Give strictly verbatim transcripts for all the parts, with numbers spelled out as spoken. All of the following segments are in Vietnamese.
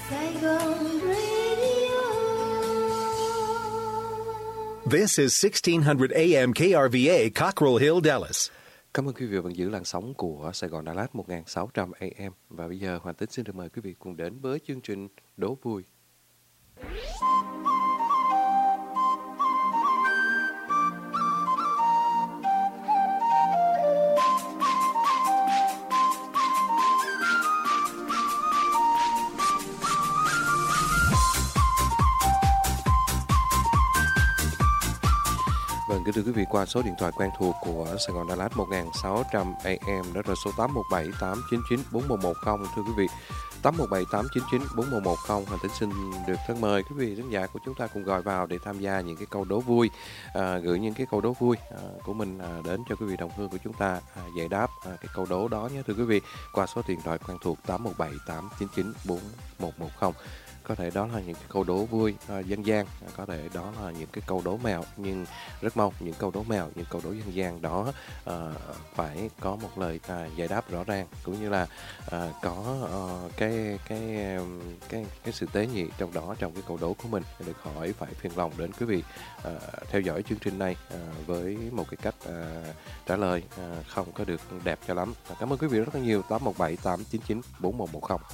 Saigon Radio. This is sixteen hundred A M K R V A, Cockrell Hill, Dallas. Cảm ơn quý vị vẫn giữ làn sóng của Sài Gòn Đà Lạt một nghìn sáu trăm A M. Và bây giờ Hoàng Tính xin được mời quý vị cùng đến với chương trình Đố Vui. Vâng, kính thưa quý vị, qua số điện thoại quen thuộc của Sài Gòn Đà Lạt một nghìn sáu trăm A M, đó là số tám một bảy tám chín chín bốn một một không. Thưa quý vị, tám một bảy tám chín chín bốn một một không. Hoàng Tính xin được thân mời quý vị khán giả của chúng ta cùng gọi vào để tham gia những cái câu đố vui, à, gửi những cái câu đố vui à, của mình à, đến cho quý vị đồng hương của chúng ta à, giải đáp à, cái câu đố đó nhé thưa quý vị, qua số điện thoại quen thuộc tám một bảy tám chín chín bốn một một không. Có thể đó là những cái câu đố vui à, dân gian, à, có thể đó là những cái câu đố mẹo, nhưng rất mong những câu đố mẹo, những câu đố dân gian đó à, phải có một lời à, giải đáp rõ ràng, cũng như là à, có à, cái cái cái cái sự tế nhị trong đó, trong cái câu đố của mình. Được hỏi phải phiền lòng đến quý vị à, theo dõi chương trình này à, với một cái cách à, trả lời à, không có được đẹp cho lắm. À, cảm ơn quý vị rất là nhiều. Tám một bảy tám chín chín bốn một một không.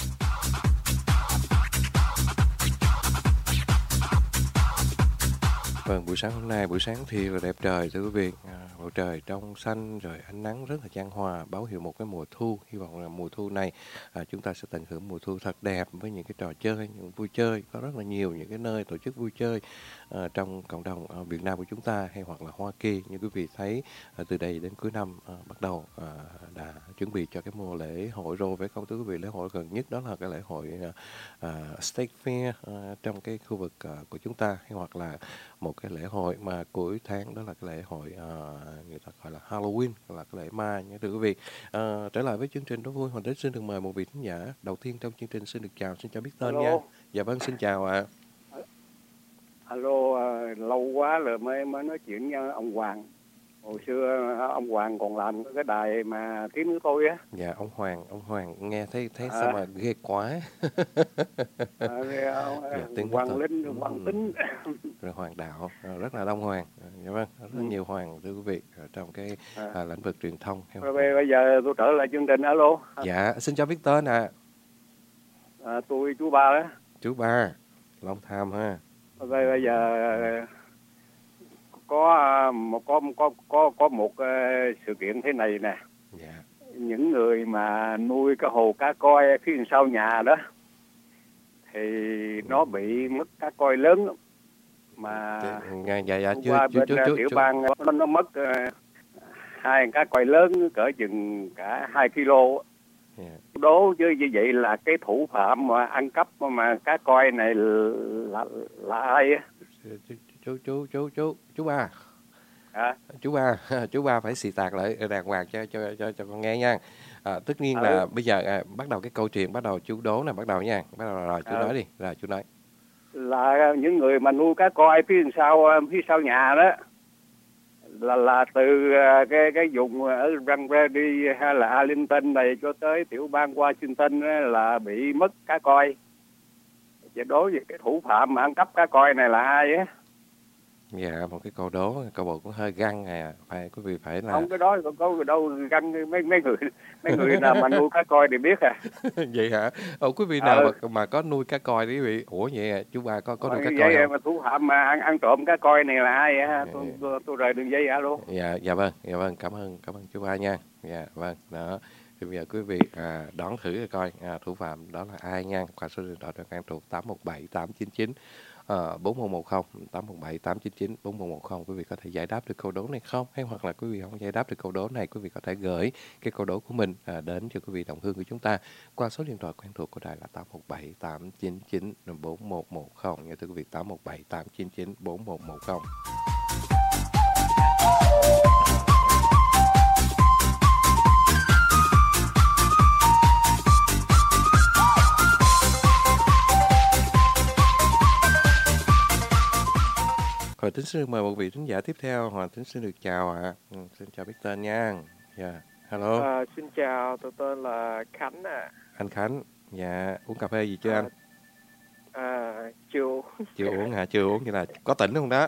Vâng, buổi sáng hôm nay, buổi sáng thì là đẹp trời thưa quý vị, à, bầu trời trong xanh rồi ánh nắng rất là chan hòa, báo hiệu một cái mùa thu. Hy vọng là mùa thu này à, chúng ta sẽ tận hưởng mùa thu thật đẹp với những cái trò chơi, những vui chơi. Có rất là nhiều những cái nơi tổ chức vui chơi à, trong cộng đồng à, Việt Nam của chúng ta, hay hoặc là Hoa Kỳ. Như quý vị thấy à, từ đây đến cuối năm à, bắt đầu à, đã chuẩn bị cho cái mùa lễ hội rồi, với không thưa quý vị. Lễ hội gần nhất đó là cái lễ hội à, à, State Fair à, trong cái khu vực à, của chúng ta, hay hoặc là một cái lễ hội mà cuối tháng đó là cái lễ hội uh, người ta gọi là Halloween, là cái lễ ma nha thưa quý vị. Uh, trở lại với chương trình Đố Vui, Hoàng Tính xin được mời một vị khán giả đầu tiên trong chương trình. Xin được chào, xin cho biết tên nha. Dạ vâng, xin chào ạ. À. Alo, uh, lâu quá rồi mới mới nói chuyện với ông Hoàng. Hồi xưa ông Hoàng còn làm cái đài mà tiếng của tôi á. Dạ, ông Hoàng, ông Hoàng nghe thấy thấy à. Sao mà ghê quá. à, ông, dạ, tiếng Hoàng Linh, Hoàng Tính. Rồi Hoàng Đạo, rất là đông Hoàng. Dạ vâng, rất là ừ. nhiều Hoàng thưa quý vị trong cái à. À, lĩnh vực truyền thông. Rồi bây giờ tôi trở lại chương trình. Alo. Dạ, xin cho biết tên ạ. À. À, tôi chú Ba đó. Chú Ba, Long Tham ha. Rồi bây giờ có một có có có có một uh, sự kiện thế này nè. Dạ. Những người mà nuôi cái hồ cá coi phía sau nhà đó thì ừ. nó bị mất cá coi lớn lắm. Mà dạ, dạ, dạ, chưa, qua chưa, bên chưa, chưa, tiểu chưa. bang nó, nó mất uh, hai cá coi lớn cỡ chừng cả hai kilo. Yeah. Đố chứ như vậy là cái thủ phạm mà ăn cắp mà cá coi này là là ai á? Chú chú chú chú chú Ba. À? Chú Ba, chú Ba phải xì tạc lại đàng hoàng cho cho cho cho con nghe nha. À, tất nhiên à, là ừ. bây giờ à, bắt đầu cái câu chuyện, bắt đầu chú đố nè, bắt đầu nha. Bắt đầu rồi chú à. nói đi, rồi chú nói. Là những người mà nuôi cá coi phía sau phía sau nhà đó, là là từ cái cái vùng ở Răng Brady hay là Arlington này cho tới tiểu bang Washington là bị mất cá coi. Vậy đối với cái thủ phạm mà ăn cắp cá coi này là ai á? Dạ, một cái câu đố, câu bộ cũng hơi găng à, phải quý vị phải là không, cái đó có có đâu găng, mấy mấy người mấy người nào mà nuôi cá coi thì biết à. Vậy hả? Ồ, quý vị nào à, mà, mà có nuôi cá coi quý vị? Ủa vậy à, chú Ba có có nuôi cá coi vậy không? Mà thủ phạm mà ăn ăn trộm cá coi này là ai á? Tôi tôi, tôi rời đường dây alo. Dạ, dạ vâng, dạ vâng, cảm ơn cảm ơn chú Ba nha. Dạ vâng, đó. Thì bây giờ quý vị à, đoán thử coi à, thủ phạm đó là ai nha, qua số điện thoại quen thuộc tám một bảy tám chín chín bốn một một không, tám một bảy tám chín chín bốn một một không. Quý vị có thể giải đáp được câu đố này không, hay hoặc là quý vị không giải đáp được câu đố này, quý vị có thể gửi cái câu đố của mình à, đến cho quý vị đồng hương của chúng ta qua số điện thoại quen thuộc của đài là tám một bảy tám chín chín bốn một một không nha thưa quý vị, tám một bảy tám chín chín bốn một một không. Hoàng Tính xin được mời một vị khán giả tiếp theo. Hoàng Tính xin được chào ạ. À. Ừ, xin chào biết tên nha. Dạ, yeah. Hello. À, xin chào, tôi tên là Khánh ạ. À. Anh Khánh. Dạ, uống cà phê gì chưa à, anh? chưa uống. Chưa uống hả? Chưa uống, vậy là có tỉnh không đó?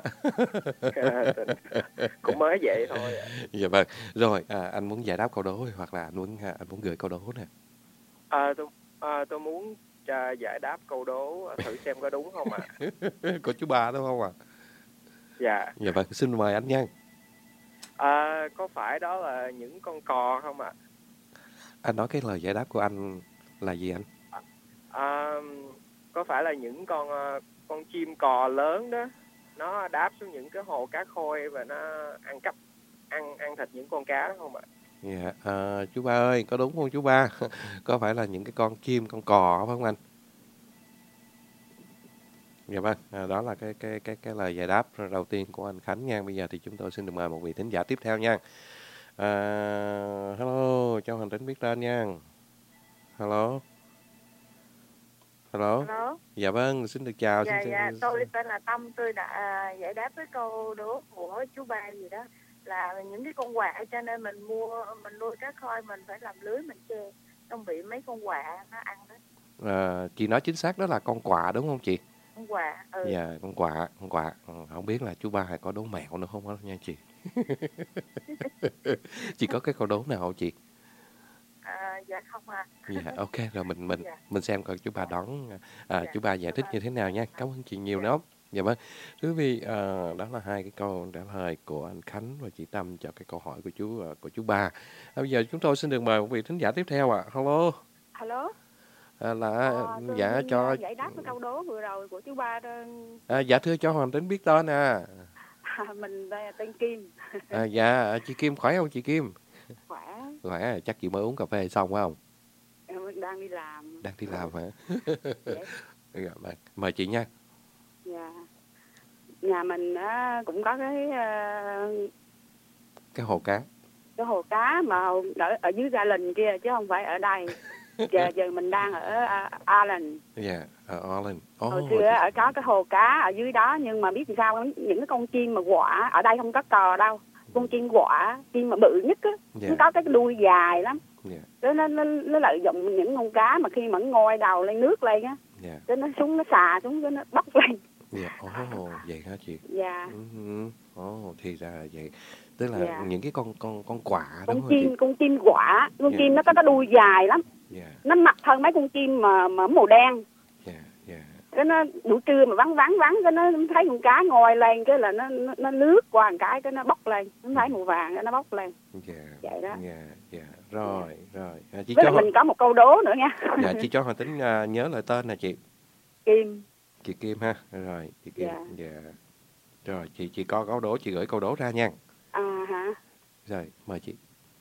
Cũng mới vậy thôi. Dạ vâng. Rồi, à, anh muốn giải đáp câu đố hoặc là anh muốn anh muốn gửi câu đố nè. À, tôi à, tôi muốn à, giải đáp câu đố thử xem có đúng không ạ? À? Của chú ba đúng không ạ? À? Dạ. Dạ vâng, xin mời anh nha. À, có phải đó là những con cò không ạ? À? Anh nói cái lời giải đáp của anh là gì anh? À, có phải là những con con chim cò lớn đó, nó đáp xuống những cái hồ cá khôi và nó ăn cắp ăn ăn thịt những con cá đó không ạ? Dạ, à, chú ba ơi, có đúng không chú ba? Có phải là những cái con chim, con cò phải không anh? Dạ vâng, à, đó là cái cái cái cái lời giải đáp đầu tiên của anh Khánh nha. Bây giờ thì chúng tôi xin được mời một vị thính giả tiếp theo nha. À, hello, cho hành tính biết tên nha. Hello. Hello. Hello. Dạ vâng, xin được chào. Dạ, xin, dạ, xin... tôi tên là Tâm, tôi đã giải đáp với câu đố của chú ba gì đó là những cái con quạ, cho nên mình mua mình nuôi cá koi mình phải làm lưới mình che, không bị mấy con quạ nó ăn đó. À, chị nói chính xác đó là con quạ đúng không chị? Con quạ. Ừ. Dạ, con quạ, con quạ. Không biết là chú ba hay có đố mẹo nữa không đó nha chị. Chị có cái câu đố nào không chị? À, dạ không à. Dạ, ok, rồi mình mình Dạ. mình xem coi chú ba đón à, Dạ. chú ba giải thích như thế nào nha. Cảm ơn chị nhiều lắm. Dạ vâng. Thưa quý vị, à, đó là hai cái câu trả lời của anh Khánh và chị Tâm cho cái câu hỏi của chú của chú ba. À, bây giờ chúng tôi xin được mời một vị thính giả tiếp theo ạ. À. Hello. Hello. À, là À, tôi dạ cho giải đáp cái câu đố vừa rồi của chú ba đó. À, dạ thưa cho Hoàng Tính biết tên à. À, mình đây là tên Kim. À, dạ chị Kim khỏe không chị Kim? Khỏe. Khỏe, chắc chị mới uống cà phê xong phải không? Em đang đi làm. Đang đi làm hả? Dạ. Dạ, mời chị nha. Dạ. Nhà mình á, cũng có cái uh, cái hồ cá. Cái hồ cá mà ở, ở dưới Gia Đình kia chứ không phải ở đây. Giờ giờ mình đang ở uh, Ireland. Dạ, ở Ireland. Oh, hồi xưa ở có cái hồ cá ở dưới đó, nhưng mà biết làm sao những cái con chim mà quạ ở đây không có cò đâu. Con chim quạ, chim mà bự nhất á, yeah. Nó có cái đuôi dài lắm. Yeah. Nó, nó, nó lợi dụng những con cá mà khi mà nó ngoi đầu lên nước lên á, yeah. Cái nó xuống nó xà xuống cái nó bốc lên. Dạ, yeah. Ồ, oh, vậy hả chị? Dạ. Yeah. Ồ, oh, thì ra là vậy. Tức là yeah. những cái con con con quạ con đúng chim, không chị? Con chim quạ, con yeah. chim nó có cái đuôi dài lắm. Yeah. Nó mặc hơn mấy con chim mà, mà màu đen. Dạ, dạ. Cái nó buổi trưa mà vắng vắng vắng cái nó thấy con cá ngồi lên cái là nó nó, nó lướt qua một cái cái nó bốc lên, nó thấy màu vàng cái nó bốc lên. Dạ. Vậy đó. Dạ, dạ. Rồi, dạ. rồi. À, chị với cho mình Hoàng... có một câu đố nữa nha. Dạ, chị cho Hoàng Tính uh, nhớ lại tên nè chị. Kim. Chị Kim ha. Rồi, chị Kim. Dạ. Dạ. Rồi, chị chị có câu đố chị gửi câu đố ra nha. À hả? Rồi, mời chị.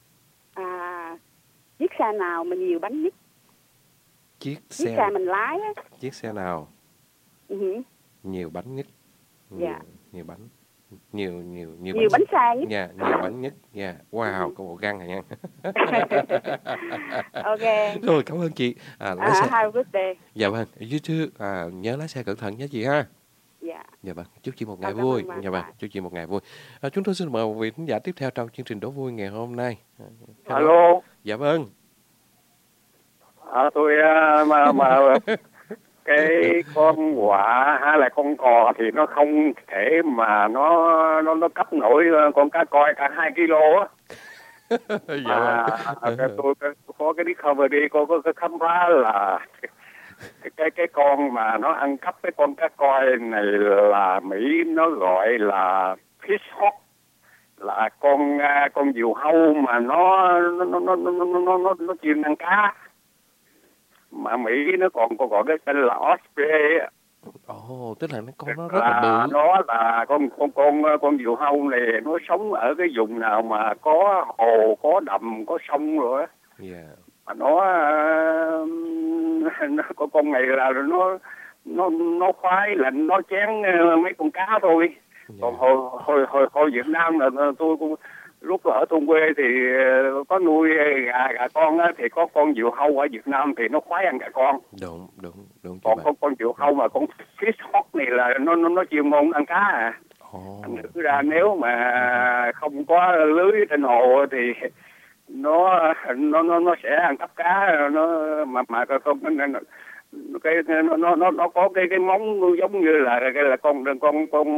À, chiếc xe nào mà nhiều bánh nhất? Chiếc xe, chiếc xe mình lái á. Chiếc xe nào? Uh-huh. Nhiều bánh nhất. Nhiều, dạ. nhiều bánh. Nhiều nhiều nhiều, nhiều bánh, bánh xe nhất. Dạ, nhiều bánh nhất. Dạ. Wow, có bộ găng này nha. Ok. Rồi, cảm ơn chị. À, lái à, xe. have a good day. Dạ vâng, you too. À, nhớ lái xe cẩn thận nhé chị ha. Dạ. Dạ vâng, chúc chị một ngày à, vui. Dạ vâng, chúc chị một ngày vui. À, chúng tôi xin mời một vị khán giả tiếp theo trong chương trình đố vui ngày hôm nay. Hello. Hello. Dạ vâng. À, tôi mà mà cái con quạ hay là con cò thì nó không thể mà nó nó nó cấp nổi con cá coi cả hai kilo á. Dạ à, vâng. cái, tôi có cái discovery có có cái khám phá là cái cái cái con mà nó ăn cắp cái con cá coi này là Mỹ nó gọi là fishhawk, là con con diều hâu mà nó nó nó nó nó nó nó, nó chuyên ăn cá. Mà Mỹ nó còn còn còn cái tên là Osprey. Ồ, oh, tức là con nó rất là, là bự. Nó là con con con con diều hâu này nó sống ở cái vùng nào mà có hồ, có đầm, có sông rồi á. Yeah. Mà nó, nó con con này là nó nó nó khoái là nó chén mấy con cá thôi. Yeah. Còn hồi hồi hồi hồi Việt Nam là tôi cũng lúc ở thôn quê thì có nuôi gà gà con á, thì có con diều hâu ở Việt Nam thì nó khoái ăn gà con. Đúng đúng đúng. Còn con con diều hâu mà con fishhawk này là nó nó nó chuyên môn ăn cá à. Oh. Thành thử ra nếu mà không có lưới trên hồ thì nó nó nó nó sẽ ăn cắp cá, nó mà mà con cái nó nó nó nó có cái cái móng giống như là cái là con con con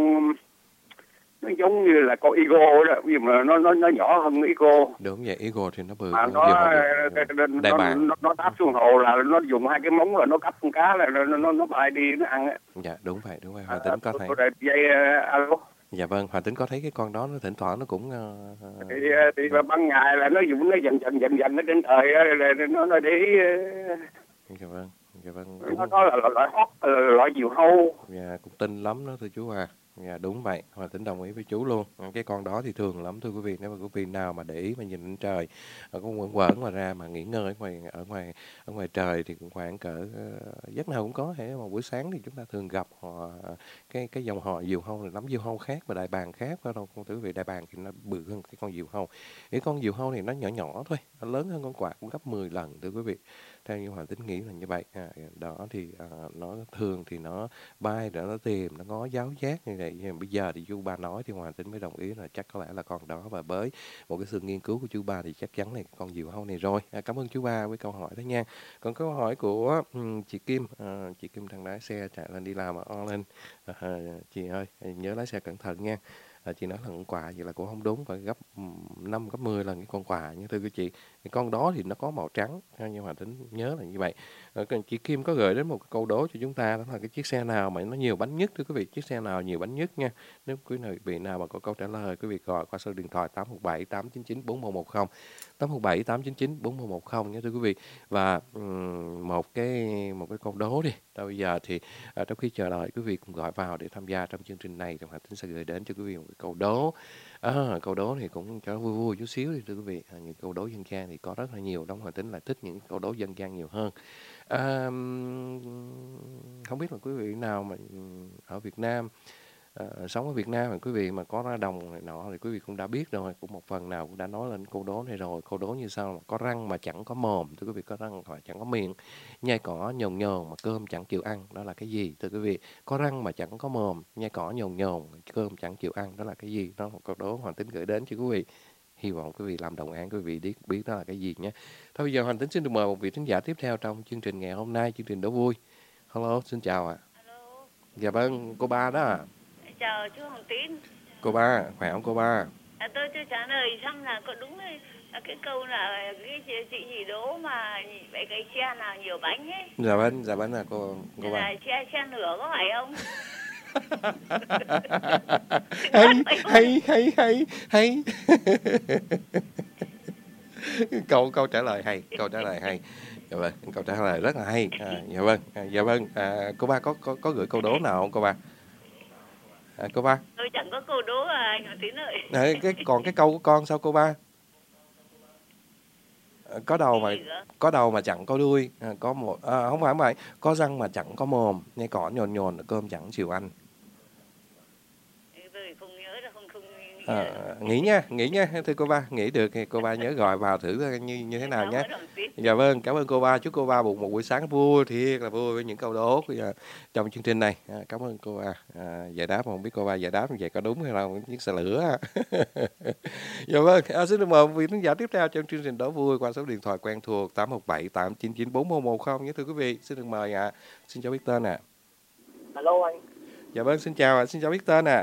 nó giống như là con Eagle đó, nhưng mà nó nó nó nhỏ hơn Eagle. Đúng vậy, Eagle thì nó bự. Mà nó cái, đại nó, bàng. nó nó đáp xuống hồ là nó dùng hai cái móng là nó cắp con cá là nó nó nó bay đi nó ăn á. Dạ đúng vậy, đúng vậy. Hoàng Tính có thấy. Dây alo. Dạ vâng, Hoàng Tính có thấy cái con đó nó thỉnh thoảng nó cũng uh... thì thì ban ngày là nó dùng nó dần dần dần dần nó trên trời nó nó để. Dạ vâng. Dạ vâng, nó, nó là loại hót, loại diều hâu. Dạ, cũng tinh lắm đó thưa chú à. Dạ đúng vậy, Hoàng Tính đồng ý với chú luôn. Cái con đó thì thường lắm thưa quý vị, nếu mà quý vị nào mà để ý mà nhìn lên trời, có quẩn quẩn mà ra mà nghỉ ngơi ở ngoài ở ngoài ở ngoài trời thì cũng khoảng cỡ uh, giấc nào cũng có. Thế mà buổi sáng thì chúng ta thường gặp họ cái cái dòng họ diều hâu này, nắm diều hâu khác và đại bàng khác, phải không? Thưa quý vị, đại bàng thì nó bự hơn cái con diều hâu. Cái con diều hâu này nó nhỏ nhỏ thôi, nó lớn hơn con quạ cũng gấp mười lần thưa quý vị. Theo như Hoàng Tính nghĩ là như vậy. À, đó thì à, nó thường thì nó bay để nó tìm, nó ngó giáo giác như vậy. Nhưng bây giờ thì chú ba nói thì Hoàng Tính mới đồng ý là chắc có lẽ là con đó, và với một cái sự nghiên cứu của chú ba thì chắc chắn là con diều hâu này rồi. À, cảm ơn chú ba với câu hỏi đó nha. Còn câu hỏi của um, chị Kim, à, chị Kim đang lái xe chạy lên đi làm ở Orland. À, chị ơi nhớ lái xe cẩn thận nha. À, chị nói là con quạ vậy là cũng không đúng, phải gấp năm gấp mười lần cái con quạ như thưa quý chị. Cái con đó thì nó có màu trắng, nhưng mà Tính nhớ là như vậy. À, chị Kim có gửi đến một câu đố cho chúng ta, đó là cái chiếc xe nào mà nó nhiều bánh nhất thưa quý vị, chiếc xe nào nhiều bánh nhất nha. Nếu quý vị nào mà có câu trả lời, quý vị gọi qua số điện thoại tám một bảy tám chín chín bốn một một không, tám một bảy tám chín chín bốn một một không nhé thưa quý vị. Và um, một cái một cái câu đố đi. Đó, bây giờ thì à, trong khi chờ đợi quý vị cùng gọi vào để tham gia trong chương trình này, thì Hoàng Tính sẽ gửi đến cho quý vị một cái câu đố. À, câu đố thì cũng cho vui vui chút xíu đi thưa quý vị. À, những câu đố dân gian thì có rất là nhiều, đóng Hoàng Tính lại thích những câu đố dân gian nhiều hơn. À, không biết là quý vị nào mà ở Việt Nam, à, sống ở Việt Nam mà quý vị mà có ra đồng này nọ thì quý vị cũng đã biết rồi, cũng một phần nào cũng đã nói lên câu đố này rồi. Câu đố như sau là: có răng mà chẳng có mồm, thưa quý vị, có răng mà chẳng có miệng, nhai cỏ nhồn nhồn mà cơm chẳng chịu ăn, đó là cái gì thưa quý vị? Có răng mà chẳng có mồm, nhai cỏ nhồn nhồn, cơm chẳng chịu ăn, đó là cái gì? Đó là một câu đố Hoàng Tính gửi đến cho quý vị. Hy vọng quý vị làm đồng án, quý vị biết, biết đó là cái gì nhé. Thôi bây giờ Hoàng Tính xin được mời một vị thính giả tiếp theo trong chương trình ngày hôm nay, chương trình đố vui. Hello, xin chào ạ. À. Hello. Dạ vâng, cô ba đó à. Chào chú Hoàng Tín. Cô ba, khỏe không cô ba? À, tôi chưa trả lời xong là có đúng là cái câu là cái chị, chị gì đố mà vậy cái xe nào nhiều bánh ấy. Dạ vâng, dạ vâng là cô cô ba. Là xe xe nửa có phải không? hay hay hay hay hay câu câu trả lời hay, câu trả lời hay. Dạ vâng, câu trả lời rất là hay. À, dạ vâng, à, dạ vâng. À, cô ba có có có gửi câu đố nào không cô ba? À, cô ba. Tôi chẳng có câu đố à, anh Hoàng Tín ơi. À, cái còn cái câu của con sao cô ba? À, có đầu mà có đầu mà chẳng có đuôi, à, có một à, không phải không phải, có răng mà chẳng có mồm, nhai cỏ nhồn nhồn, cơm chẳng chịu ăn. Tôi không nhớ là không không nghĩ, À, nghĩ nha, nghĩ nha thưa cô ba, nghĩ được thì cô ba nhớ gọi vào thử như như thế nào nhé. Dạ vâng, cảm ơn cô ba, chúc cô ba một một buổi sáng vui, thiệt là vui với những câu đố trong chương trình này. À, cảm ơn cô ba. À, giải đáp không biết cô ba giải đáp như vậy có đúng hay không, chiếc xe lửa. Dạ vâng, à, xin được mời vị khán giả tiếp theo trong chương trình đố vui qua số điện thoại quen thuộc tám một bảy tám chín chín bốn một một không nhé thưa quý vị. Xin được mời ạ. À. Xin cho biết tên ạ. À. Alo anh. Dạ vâng, xin chào ạ, à. Xin cho biết tên ạ. À.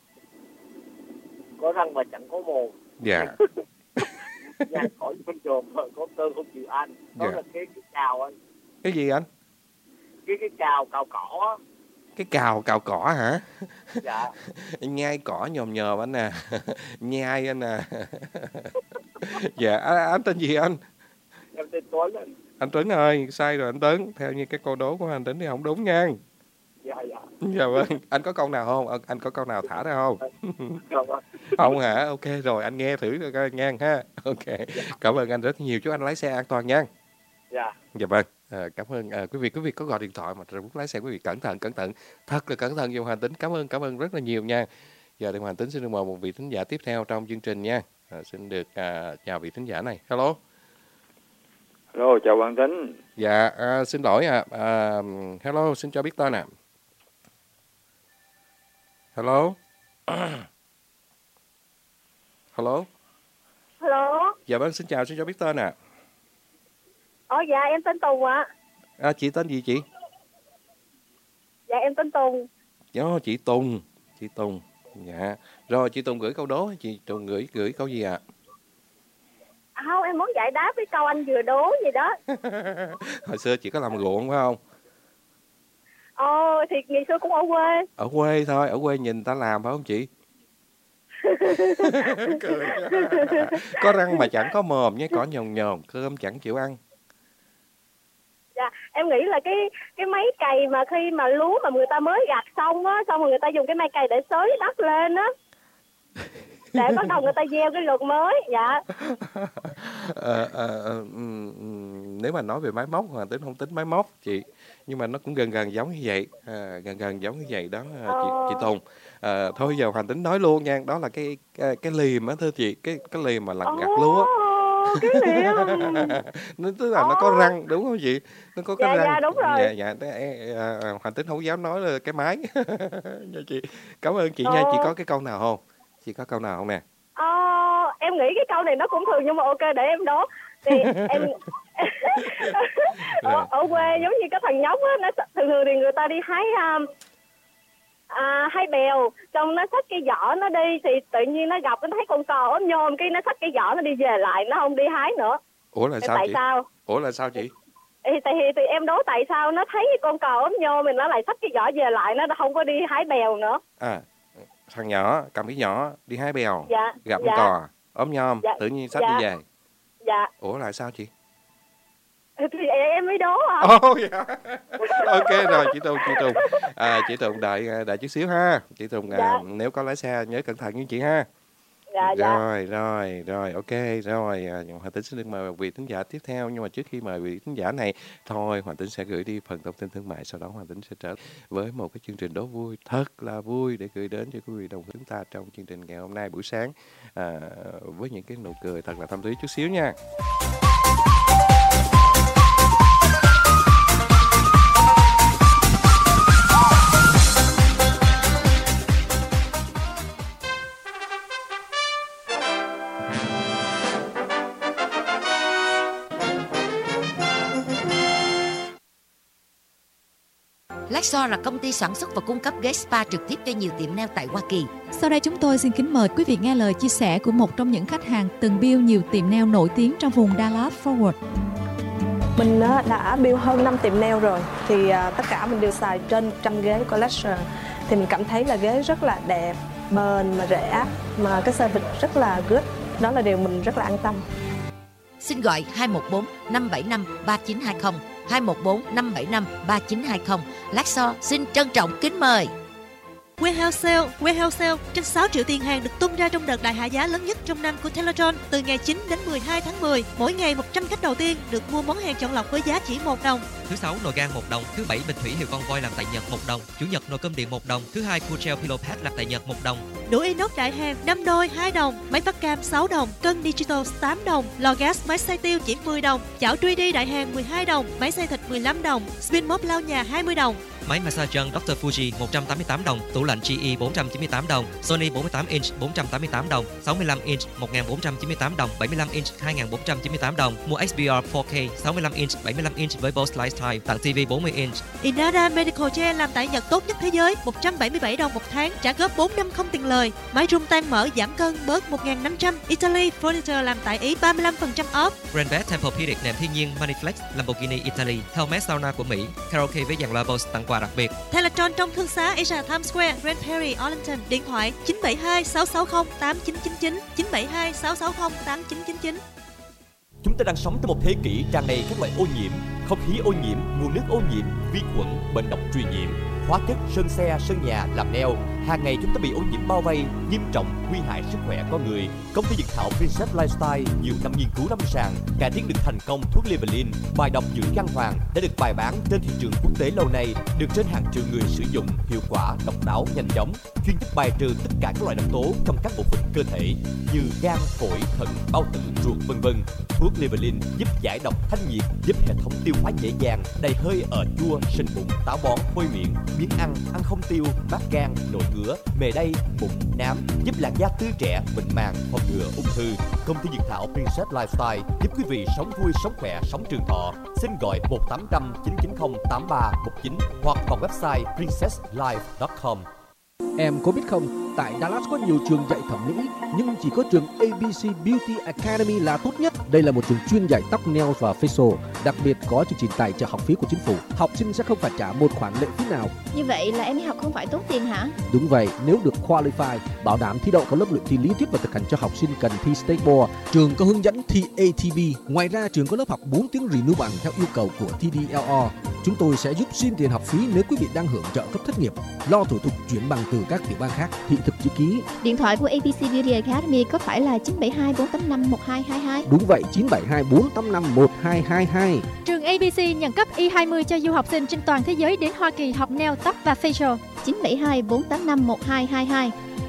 Có răng mà chẳng có mồm. Dạ. Nhai cỏ nhồn nhồn mà có cơm không chịu ăn. Đó dạ. Là cái, cái cào anh. Cái gì anh? Cái cái cào cào cỏ. Cái cào cào cỏ hả? Dạ. Nhai cỏ nhòm nhòm anh à. Nhai anh à. Dạ, anh, anh tên gì anh? Em tên Tuấn anh. Anh Tuấn ơi, sai rồi anh Tuấn. Theo như cái câu đố của anh Tuấn thì không đúng nha. Dạ dạ. Dạ vâng, anh có câu nào không? Anh có câu nào thả ra không? Không anh. Không hả? Ok rồi, anh nghe thử coi nha ha. Ok. Dạ. Cảm ơn anh rất nhiều, chúc anh lái xe an toàn nha. Dạ. Dạ vâng. À, cảm ơn à, quý vị quý vị có gọi điện thoại mà lúc lái xe quý vị cẩn thận cẩn thận thật là cẩn thận. Dùng Hoàng Tính cảm ơn cảm ơn rất là nhiều nha. Giờ thì Hoàng Tính xin được mời một vị thính giả tiếp theo trong chương trình nha. À, xin được à, chào vị thính giả này. Hello. Hello, chào Hoàng Tính. Dạ, à, xin lỗi ạ. À. À, hello, xin cho biết tên ạ. À. Hello. Hello. Hello. Dạ vâng, xin chào, xin cho biết tên ạ. À. Ờ dạ, em tên Tù ạ. À, chị tên gì chị? em tên Tùng. Đó, chị Tùng, chị Tùng. Dạ. Rồi chị Tùng gửi câu đố, chị Tùng gửi gửi câu gì ạ? À? Không, em muốn giải đáp cái câu anh vừa đố gì đó. Hồi xưa chị có làm ruộng phải không? Ồ, thì ngày xưa cũng ở quê. Ở quê thôi, ở quê nhìn ta làm phải không chị? Có răng mà chẳng có mồm, nhé, cỏ nhồn nhồn, cơm chẳng chịu ăn. Dạ, em nghĩ là cái cái máy cày mà khi mà lúa mà người ta mới gặt xong á, xong rồi người ta dùng cái máy cày để xới đất lên á, để bắt đầu người ta gieo cái luật mới. Dạ. à, à, à, nếu mà nói về máy móc, Hoàng Tính không tính máy móc chị, nhưng mà nó cũng gần gần giống như vậy, à, gần gần giống như vậy đó chị, chị Tùng. À, thôi giờ Hoàng Tính nói luôn nha, đó là cái cái, cái liềm á thưa chị, cái cái liềm mà làm gặt lúa. Cái liềm. Nó tức là nó có răng đúng không chị? Nó có cái dạ, răng. Dạ đúng rồi. Dạ dạ. À, Hoàng Tính không dám nói là cái máy. Nha chị. Cảm ơn chị nha. Chị có cái câu nào không? Chị có câu nào không nè? Ờ, em nghĩ cái câu này nó cũng thường nhưng mà ok để em đố. Thì em ở, ở quê giống như cái thằng nhóc á, nó thường thường thì người ta đi hái um, à, hái bèo, xong nó xách cái giỏ nó đi thì tự nhiên nó gặp nó thấy con cò ốm nhôm, cái nó xách cái giỏ nó đi về lại, nó không đi hái nữa. Ủa là thì sao tại chị? Sao? Ủa là sao chị? Thì, thì, thì em đố tại sao nó thấy con cò ốm nhôm mình nó lại xách cái giỏ về lại, nó không có đi hái bèo nữa. À, thằng nhỏ cầm cái giỏ đi hái bèo, dạ, gặp dạ. con cò ốm nhom, dạ, tự nhiên xách dạ. đi về. Dạ. Ủa là sao chị? Thì em mới đố à. Oh, yeah. Ok rồi chị Tùng, chị Tùng. À, chị Tùng đợi đợi chút xíu ha. Chị Tùng dạ. à, nếu có lái xe nhớ cẩn thận với chị ha. Dạ, rồi, dạ. rồi, rồi, ok, rồi. Hoàng Tính xin được mời vị thính giả tiếp theo. Nhưng mà trước khi mời vị thính giả này, thôi Hoàng Tính sẽ gửi đi phần thông tin thương mại. Sau đó Hoàng Tính sẽ trở với một cái chương trình đố vui, thật là vui để gửi đến cho quý vị đồng hương chúng ta trong chương trình ngày hôm nay buổi sáng. À, với những cái nụ cười thật là thâm thúy chút xíu nha. Lexor là công ty sản xuất và cung cấp ghế spa trực tiếp cho nhiều tiệm nail tại Hoa Kỳ. Sau đây chúng tôi xin kính mời quý vị nghe lời chia sẻ của một trong những khách hàng từng build nhiều tiệm nail nổi tiếng trong vùng Dallas Fort Worth. Mình đã build hơn năm tiệm nail rồi, thì tất cả mình đều xài trên một trăm ghế của Lexor. Thì mình cảm thấy là ghế rất là đẹp, bền mà rẻ, mà cái service rất là good. Đó là điều mình rất là an tâm. Xin gọi hai một bốn năm bảy năm ba chín hai không, hai một bốn năm bảy năm ba chín hai không. Lexor xin trân trọng kính mời. Warehouse Sale, Warehouse Sale, trên sáu triệu tiền hàng được tung ra trong đợt đại hạ giá lớn nhất trong năm của Teletron từ ngày chín đến mười hai tháng mười. Mỗi ngày một trăm khách đầu tiên được mua món hàng chọn lọc với giá chỉ một đồng. Thứ sáu nồi gang một đồng, thứ bảy bình thủy hiệu con voi làm tại Nhật một đồng, chủ nhật nồi cơm điện một đồng, thứ hai Cool Pillow Pad làm tại Nhật một đồng. Đũa inox đại hàng năm đôi hai đồng, máy phát cam sáu đồng, cân digital tám đồng, lò gas máy xay tiêu chỉ mười đồng, chảo ba D đại hàng mười hai đồng, máy xay thịt mười lăm đồng, spin mop lau nhà hai mươi đồng. Máy massage chân doctor Fuji một trăm tám mươi tám đồng, tủ lạnh giê e bốn trăm chín mươi tám đồng, Sony bốn mươi tám inch bốn trăm tám mươi tám đồng, sáu mươi lăm inch một nghìn bốn trăm chín mươi tám đồng, bảy mươi lăm inch hai nghìn bốn trăm chín mươi tám đồng. Mua ích bê rờ bốn K sáu mươi lăm inch bảy mươi lăm inch với Bose Lifetime tặng ti vi bốn mươi inch. Inada Medical Chair làm tại Nhật tốt nhất thế giới, một trăm bảy mươi bảy đồng một tháng, trả góp bốn năm không tiền lời. Máy rung tan mở giảm cân bớt một nghìn năm trăm. Italy Furniture làm tại Ý ba mươi lăm phần trăm off. Grandbet Tempur-Pedic nệm thiên nhiên Maniflex Lamborghini Italy, Helmet Sauna của Mỹ, karaoke với dàn loa Bose tặng quà đặc biệt. Teletron trong thương xá Asia Times Square, Grand Prairie, Arlington, điện thoại chín bảy hai sáu sáu không tám chín chín chín, chín bảy hai sáu sáu không tám chín chín chín. Chúng ta đang sống trong một thế kỷ tràn đầy các loại ô nhiễm, không khí ô nhiễm, nguồn nước ô nhiễm, vi khuẩn, bệnh độc truyền nhiễm, hóa chất, sơn xe, sơn nhà, làm neo. Hàng ngày chúng ta bị ô nhiễm bao vây, nghiêm trọng, nguy hại sức khỏe con người. Công ty dược thảo Princess Lifestyle nhiều năm nghiên cứu lâm sàng, cải tiến được thành công thuốc Livalin, bài độc dưỡng răng hoàng đã được bày bán trên thị trường quốc tế lâu nay, được trên hàng triệu người sử dụng, hiệu quả, độc đáo, nhanh chóng, chuyên giúp bài trừ tất cả các loại độc tố trong các bộ phận cơ thể như gan, phổi, thận, bao tử, ruột, vân vân. Thuốc Livalin giúp giải độc, thanh nhiệt, giúp hệ thống tiêu tiêu hóa dễ dàng, đầy hơi ở chua, sình bụng, táo bón, hôi miệng, biếng ăn, ăn không tiêu, mát gan, nổi ngứa, mề đay, mụn, nám, giúp làn da tươi trẻ, mịn màng, phòng ngừa ung thư. Công ty dược thảo Princess Lifestyle giúp quý vị sống vui, sống khỏe, sống trường thọ. Xin gọi một tám không không chín chín không tám ba một chín hoặc vào website princess life chấm com. Em có biết không, tại Dallas có nhiều trường dạy thẩm mỹ, nhưng chỉ có trường a bê xê Beauty Academy là tốt nhất. Đây là một trường chuyên dạy tóc, nails và facial, đặc biệt có chương trình tài trợ học phí của chính phủ. Học sinh sẽ không phải trả một khoản lệ phí nào. Như vậy là em đi học không phải tốn tiền hả? Đúng vậy, nếu được qualify, bảo đảm thi đậu có lớp luyện thi lý thuyết và thực hành cho học sinh cần thi State Board. Trường có hướng dẫn thi a tê bê. Ngoài ra, trường có lớp học bốn tiếng renew bằng theo yêu cầu của tê đê lờ rờ. Chúng tôi sẽ giúp xin tiền học phí nếu quý vị đang hưởng trợ cấp thất nghiệp, lo thủ tục chuyển bằng từ các tiểu bang khác, thị thực chữ ký. Điện thoại của a bê xê Beauty Academy có phải là chín bảy hai bốn tám năm một hai hai hai? Đúng vậy, chín bảy hai bốn tám năm một hai hai hai. Trường a bê xê nhận cấp i hai mươi cho du học sinh trên toàn thế giới đến Hoa Kỳ học nail, tóc và facial. chín bảy hai bốn tám năm một hai hai hai.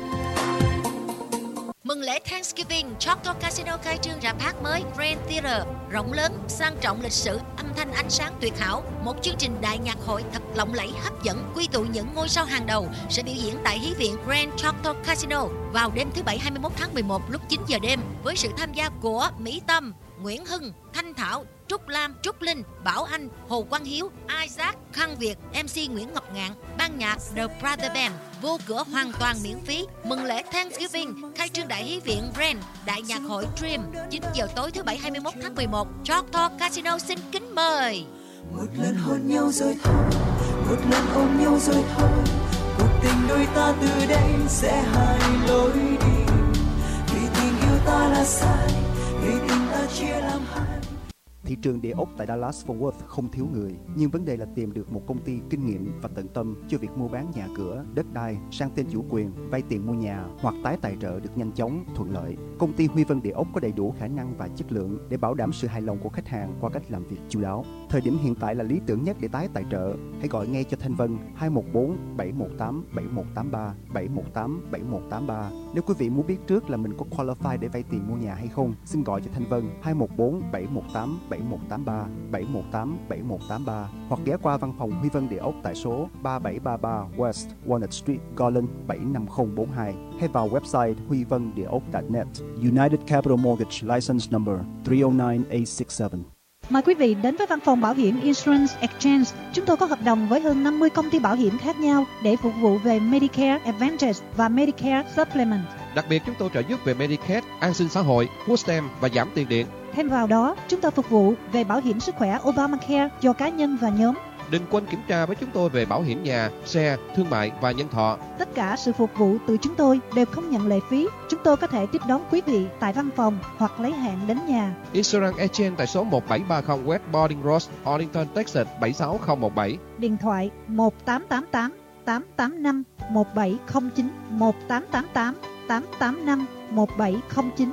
Mừng lễ Thanksgiving, Choctaw Casino khai trương rạp hát mới Grand Theater, rộng lớn, sang trọng, lịch sử, âm thanh ánh sáng tuyệt hảo. Một chương trình đại nhạc hội thật lộng lẫy, hấp dẫn, quy tụ những ngôi sao hàng đầu sẽ biểu diễn tại Hí viện Grand Choctaw Casino vào đêm thứ Bảy hai mươi mốt tháng mười một lúc chín giờ đêm với sự tham gia của Mỹ Tâm, Nguyễn Hưng, Thanh Thảo, Trúc Lam, Trúc Linh, Bảo Anh, Hồ Quang Hiếu, Isaac, Khang Việt, em xê Nguyễn Ngọc Ngạn, ban nhạc The Brother Band. Vô cửa hoàn toàn miễn phí. Mừng lễ Thanksgiving, khai trương đại Hí viện Grand, đại nhạc hội Dream, chín giờ tối thứ Bảy hai mươi mốt tháng mười một, Choctaw Casino xin kính mời. Một lần hôn nhau rồi thôi, một lần ôm nhau rồi thôi, cuộc tình đôi ta từ đây sẽ hai lối đi. Vì tình yêu ta là sai, vì tình ta chia làm hai. Thị trường địa ốc tại Dallas-Fort Worth không thiếu người, nhưng vấn đề là tìm được một công ty kinh nghiệm và tận tâm cho việc mua bán nhà cửa, đất đai, sang tên chủ quyền, vay tiền mua nhà hoặc tái tài trợ được nhanh chóng, thuận lợi. Công ty Huy Vân Địa ốc có đầy đủ khả năng và chất lượng để bảo đảm sự hài lòng của khách hàng qua cách làm việc chu đáo. Thời điểm hiện tại là lý tưởng nhất để tái tài trợ. Hãy gọi ngay cho Thanh Vân hai một bốn bảy một tám bảy một tám ba bảy một tám bảy một tám ba. Nếu quý vị muốn biết trước là mình có qualify để vay tiền mua nhà hay không, xin gọi cho Thanh Vân hai một bốn bảy một tám bảy một tám ba bảy một tám bảy một tám ba hoặc ghé qua văn phòng Huy Vân Địa ốc tại số ba bảy ba ba West Walnut Street, Garland bảy năm không bốn hai hay vào website huy vân địa ốc chấm net. United Capital Mortgage License Number three oh nine eight six seven. Mời quý vị đến với văn phòng bảo hiểm Insurance Exchange. Chúng tôi có hợp đồng với hơn năm mươi công ty bảo hiểm khác nhau để phục vụ về Medicare Advantage và Medicare Supplement. Đặc biệt chúng tôi trợ giúp về Medicaid, an sinh xã hội, food stamp và giảm tiền điện. Thêm vào đó, chúng tôi phục vụ về bảo hiểm sức khỏe Obamacare cho cá nhân và nhóm. Đừng quên kiểm tra với chúng tôi về bảo hiểm nhà, xe, thương mại và nhân thọ. Tất cả sự phục vụ từ chúng tôi đều không nhận lệ phí. Chúng tôi có thể tiếp đón quý vị tại văn phòng hoặc lấy hẹn đến nhà. Insurance Agent tại số một bảy ba không West Boarding Road, Arlington, Texas bảy sáu không một bảy. Điện thoại một tám tám tám tám tám năm một bảy không chín một tám tám tám tám tám năm một bảy không chín.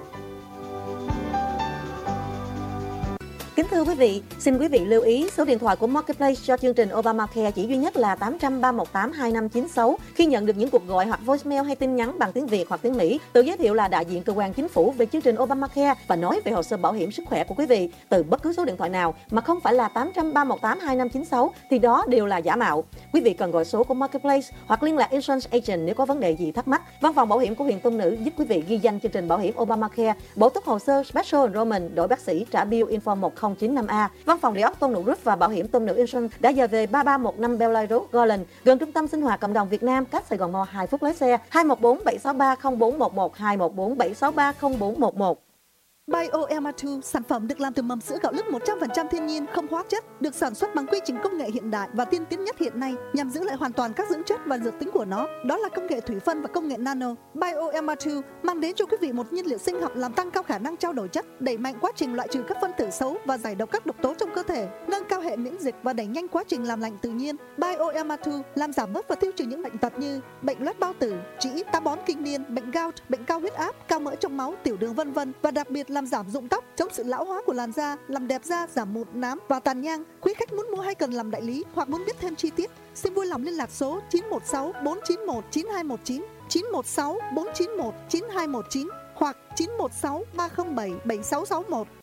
Kính thưa quý vị, xin quý vị lưu ý số điện thoại của Marketplace cho chương trình Obamacare chỉ duy nhất là tám trăm ba một tám hai năm chín sáu. Khi nhận được những cuộc gọi hoặc voicemail hay tin nhắn bằng tiếng Việt hoặc tiếng Mỹ, tự giới thiệu là đại diện cơ quan chính phủ về chương trình Obamacare và nói về hồ sơ bảo hiểm sức khỏe của quý vị từ bất cứ số điện thoại nào mà không phải là tám trăm ba một tám hai năm chín sáu thì đó đều là giả mạo. Quý vị cần gọi số của Marketplace hoặc liên lạc Insurance Agent nếu có vấn đề gì thắc mắc. Văn phòng bảo hiểm của huyện Tôn Nữ giúp quý vị ghi danh chương trình bảo hiểm Obamacare, bổ túc hồ sơ Special Enrollment, đổi bác sĩ, trả bill info một không chín năm A. Văn phòng địa ốc Tôn Nữ Group và bảo hiểm Tôn Nữ Insurance đã dời về ba ba một năm Bellline Road, Garland, gần trung tâm sinh hoạt cộng đồng Việt Nam, cách Sài Gòn Mall hai phút lái xe. Hai một bốn bảy sáu ba không bốn một một hai một bốn bảy sáu ba không bốn một một. BioEma hai, sản phẩm được làm từ mầm sữa gạo lứt một trăm phần trăm thiên nhiên, không hóa chất, được sản xuất bằng quy trình công nghệ hiện đại và tiên tiến nhất hiện nay nhằm giữ lại hoàn toàn các dưỡng chất và dược tính của nó. Đó là công nghệ thủy phân và công nghệ nano. BioEma hai mang đến cho quý vị một nhiên liệu sinh học làm tăng cao khả năng trao đổi chất, đẩy mạnh quá trình loại trừ các phân tử xấu và giải độc các độc tố trong cơ thể, nâng cao hệ miễn dịch và đẩy nhanh quá trình làm lạnh tự nhiên. BioEma hai làm giảm bớt và tiêu trừ những bệnh tật như bệnh loét bao tử, trĩ, táo bón kinh niên, bệnh gout, bệnh cao huyết áp, cao mỡ trong máu, tiểu đường vân vân, và đặc biệt làm giảm rụng tóc, chống sự lão hóa của làn da, làm đẹp da, giảm mụn, nám và tàn nhang. Quý khách muốn mua hay cần làm đại lý hoặc muốn biết thêm chi tiết, xin vui lòng liên lạc số chín một sáu bốn chín một chín hai một chín, chín một sáu bốn chín một chín hai một chín hoặc chín một sáu ba không bảy bảy sáu sáu một.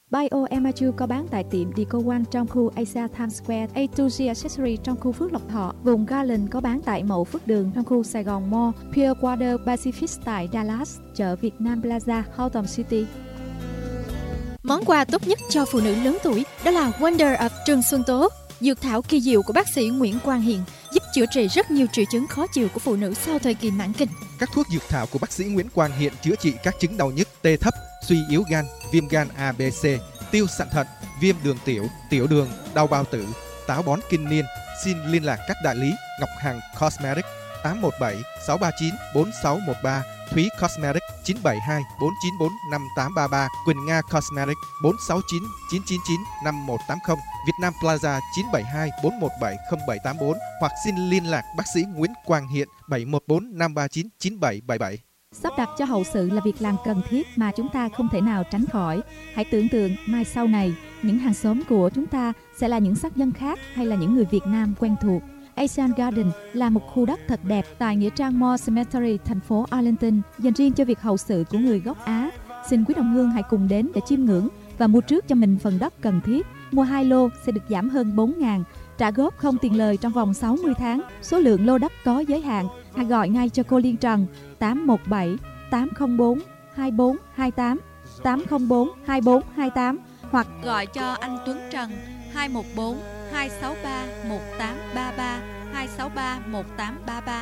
Bio em hai có bán tại tiệm Deco One trong khu Asia Times Square, A hai G Accessory trong khu Phước Lộc Thọ. Vùng Garland có bán tại Mậu Phước Đường trong khu Sài Gòn Mall, Pure Water Pacific tại Dallas, chợ Việt Nam Plaza, Haltom City. Món quà tốt nhất cho phụ nữ lớn tuổi đó là Wonder of Trương Xuân Tố, dược thảo kỳ diệu của bác sĩ Nguyễn Quang Hiền, giúp chữa trị rất nhiều triệu chứng khó chịu của phụ nữ sau thời kỳ mãn kinh. Các thuốc dược thảo của bác sĩ Nguyễn Quang Hiền chữa trị các chứng đau nhức, tê thấp, suy yếu gan, viêm gan A, B, C, tiêu sạn thận, viêm đường tiểu, tiểu đường, đau bao tử, táo bón kinh niên. Xin liên lạc các đại lý Ngọc Hằng Cosmetics tám một bảy sáu ba chín bốn sáu một ba, Thúy Cosmetics chín bảy hai bốn chín bốn năm tám ba ba, Quỳnh Nga Cosmetics bốn sáu chín chín chín chín năm một tám không, Việt Nam Plaza chín bảy hai bốn một bảy không bảy tám bốn, hoặc xin liên lạc bác sĩ Nguyễn Quang Hiện bảy một bốn năm ba chín chín bảy bảy bảy. Sắp đặt cho hậu sự là việc làm cần thiết mà chúng ta không thể nào tránh khỏi. Hãy tưởng tượng mai sau này, những hàng xóm của chúng ta sẽ là những sắc dân khác hay là những người Việt Nam quen thuộc. Asian Garden là một khu đất thật đẹp tại Nghĩa Trang Moore Cemetery, thành phố Arlington, dành riêng cho việc hậu sự của người gốc Á. Xin quý đồng hương hãy cùng đến để chiêm ngưỡng và mua trước cho mình phần đất cần thiết. Mua hai lô sẽ được giảm hơn bốn nghìn, trả góp không tiền lời trong vòng sáu mươi tháng. Số lượng lô đất có giới hạn. Hãy gọi ngay cho cô Liên Trần tám một bảy tám không bốn hai bốn hai tám, tám không bốn hai bốn hai tám, hoặc gọi cho anh Tuấn Trần hai một bốn hai sáu ba một tám ba ba, hai sáu ba một tám ba ba.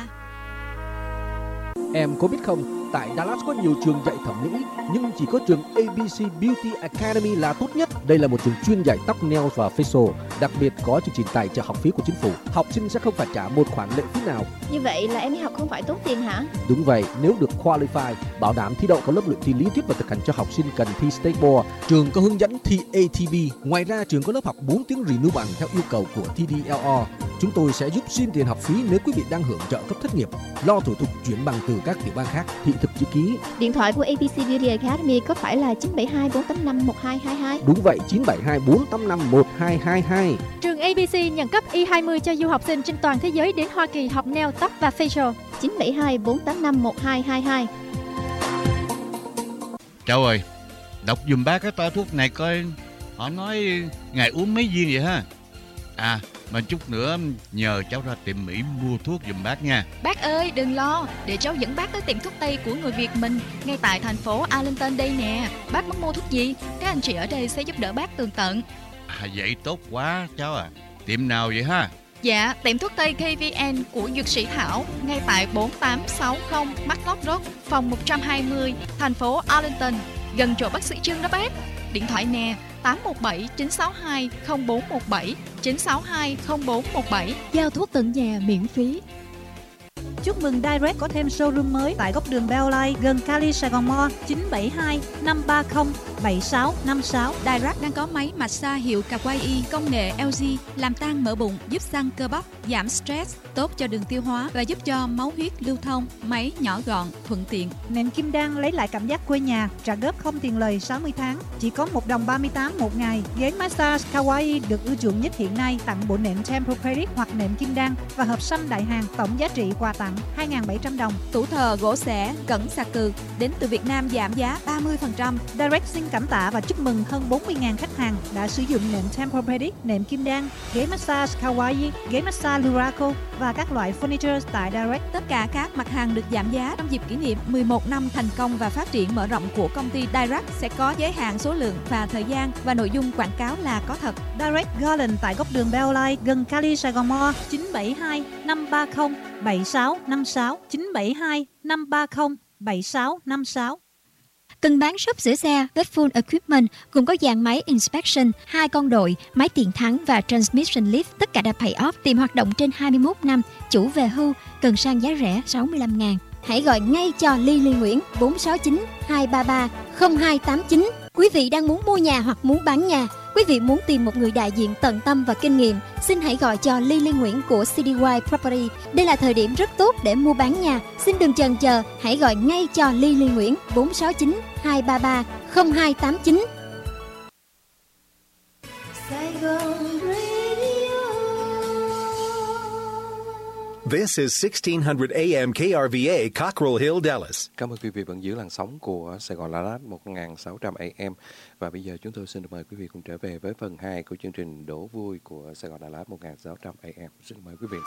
Em có biết không, tại Dallas có nhiều trường dạy thẩm mỹ, nhưng chỉ có trường a bê xê Beauty Academy là tốt nhất. Đây là một trường chuyên dạy tóc, nails và facial, đặc biệt có chương trình tài trợ học phí của chính phủ. Học sinh sẽ không phải trả một khoản lệ phí nào. Như vậy là em đi học không phải tốn tiền hả? Đúng vậy, nếu được qualify, bảo đảm thi đậu có lớp luyện thi lý thuyết và thực hành cho học sinh cần thi State Board. Trường có hướng dẫn thi a tê bê. Ngoài ra, trường có lớp học bốn tiếng renew bằng theo yêu cầu của tê đê lờ rờ. Chúng tôi sẽ giúp xin tiền học phí nếu quý vị đang hưởng trợ cấp thất nghiệp, lo thủ tục chuyển bằng từ các tiểu bang khác, thị thực chữ ký. Điện thoại của a bê xê Beauty Academy có phải là chín bảy hai bốn tám năm một hai hai hai? Đúng vậy, chín bảy hai bốn tám năm một hai hai hai. Trường a bê xê nhận cấp i hai mươi cho du học sinh trên toàn thế giới đến Hoa Kỳ học nail, tóc và facial. chín bảy hai bốn tám năm một hai hai hai. Cháu ơi, đọc dùm bác cái toa thuốc này coi họ nói ngày uống mấy viên vậy ha. À, mà chút nữa nhờ cháu ra tiệm Mỹ mua thuốc giùm bác nha. Bác ơi, đừng lo, để cháu dẫn bác tới tiệm thuốc Tây của người Việt mình, ngay tại thành phố Arlington đây nè. Bác muốn mua thuốc gì, các anh chị ở đây sẽ giúp đỡ bác tường tận. À, vậy tốt quá cháu à. Tiệm nào vậy ha? Dạ, tiệm thuốc Tây ca vê en của Dược sĩ Thảo, ngay tại bốn tám sáu không Matlock Road, phòng một trăm hai mươi, thành phố Arlington, gần chỗ bác sĩ Trương đó bác. Điện thoại nè, tám một bảy chín sáu hai không bốn một bảy, chín sáu hai không bốn một bảy. Giao thuốc tận nhà miễn phí. Chúc mừng Direct có thêm showroom mới tại góc đường Bellline gần Cali Sài Gòn Mall, chín bảy hai năm ba không bảy sáu năm sáu. Direct đang có máy massage hiệu Kawaii công nghệ lờ giê làm tan mỡ bụng, giúp săn cơ bắp, giảm stress, tốt cho đường tiêu hóa và giúp cho máu huyết lưu thông. Máy nhỏ gọn, thuận tiện. Nệm Kim Đan lấy lại cảm giác quê nhà, trả góp không tiền lời sáu mươi tháng, chỉ có một đồng ba mươi tám một ngày. Ghế massage Kawaii được ưa chuộng nhất hiện nay, tặng bộ nệm Tempur-Pedic hoặc nệm Kim Đan và hộp sâm đại hàng, tổng giá trị quà tặng hai nghìn bảy trăm đồng. Tủ thờ gỗ xẻ Cẩn Sạc Cừ đến từ Việt Nam giảm giá ba mươi phần trăm. Direct xin cảm tạ và chúc mừng hơn bốn mươi nghìn khách hàng đã sử dụng nệm Tempur-Pedic, nệm Kim Đan, ghế massage Kawaii, ghế massage Luraco và các loại furniture tại Direct. Tất cả các mặt hàng được giảm giá trong dịp kỷ niệm mười một năm thành công và phát triển mở rộng của công ty Direct sẽ có giới hạn số lượng và thời gian, và nội dung quảng cáo là có thật. Direct Garland tại góc đường Bellline gần Cali Sài Gòn Mall, chín bảy hai năm ba không bảy sáu năm sáu, chín bảy hai năm ba không bảy sáu năm sáu. Cần bán shop sửa xe với full equipment gồm có dàn máy inspection, hai con đội, máy tiền thắng và transmission lift, tất cả đã pay off, tiệm hoạt động trên hai mươi mốt năm, chủ về hưu, cần sang giá rẻ sáu mươi lăm ngàn. Hãy gọi ngay cho Lily Nguyễn bốn sáu chín hai ba ba không hai tám chín. Quý vị đang muốn mua nhà hoặc muốn bán nhà, quý vị muốn tìm một người đại diện tận tâm và kinh nghiệm, xin hãy gọi cho Lily Nguyễn của xê đê y Property. Đây là thời điểm rất tốt để mua bán nhà. Xin đừng chần chờ, hãy gọi ngay cho Lily Nguyễn bốn sáu chín hai ba ba không hai tám chín. This is sixteen hundred A M K R V A, Cockrell Hill, Dallas. Cảm ơn quý vị vẫn giữ làn sóng của Sài Gòn La Lát một nghìn sáu trăm A M. Và bây giờ chúng tôi xin được mời quý vị cùng trở về với phần hai của chương trình Đố Vui của Sài Gòn La Lát một nghìn sáu trăm A M. Xin mời quý vị.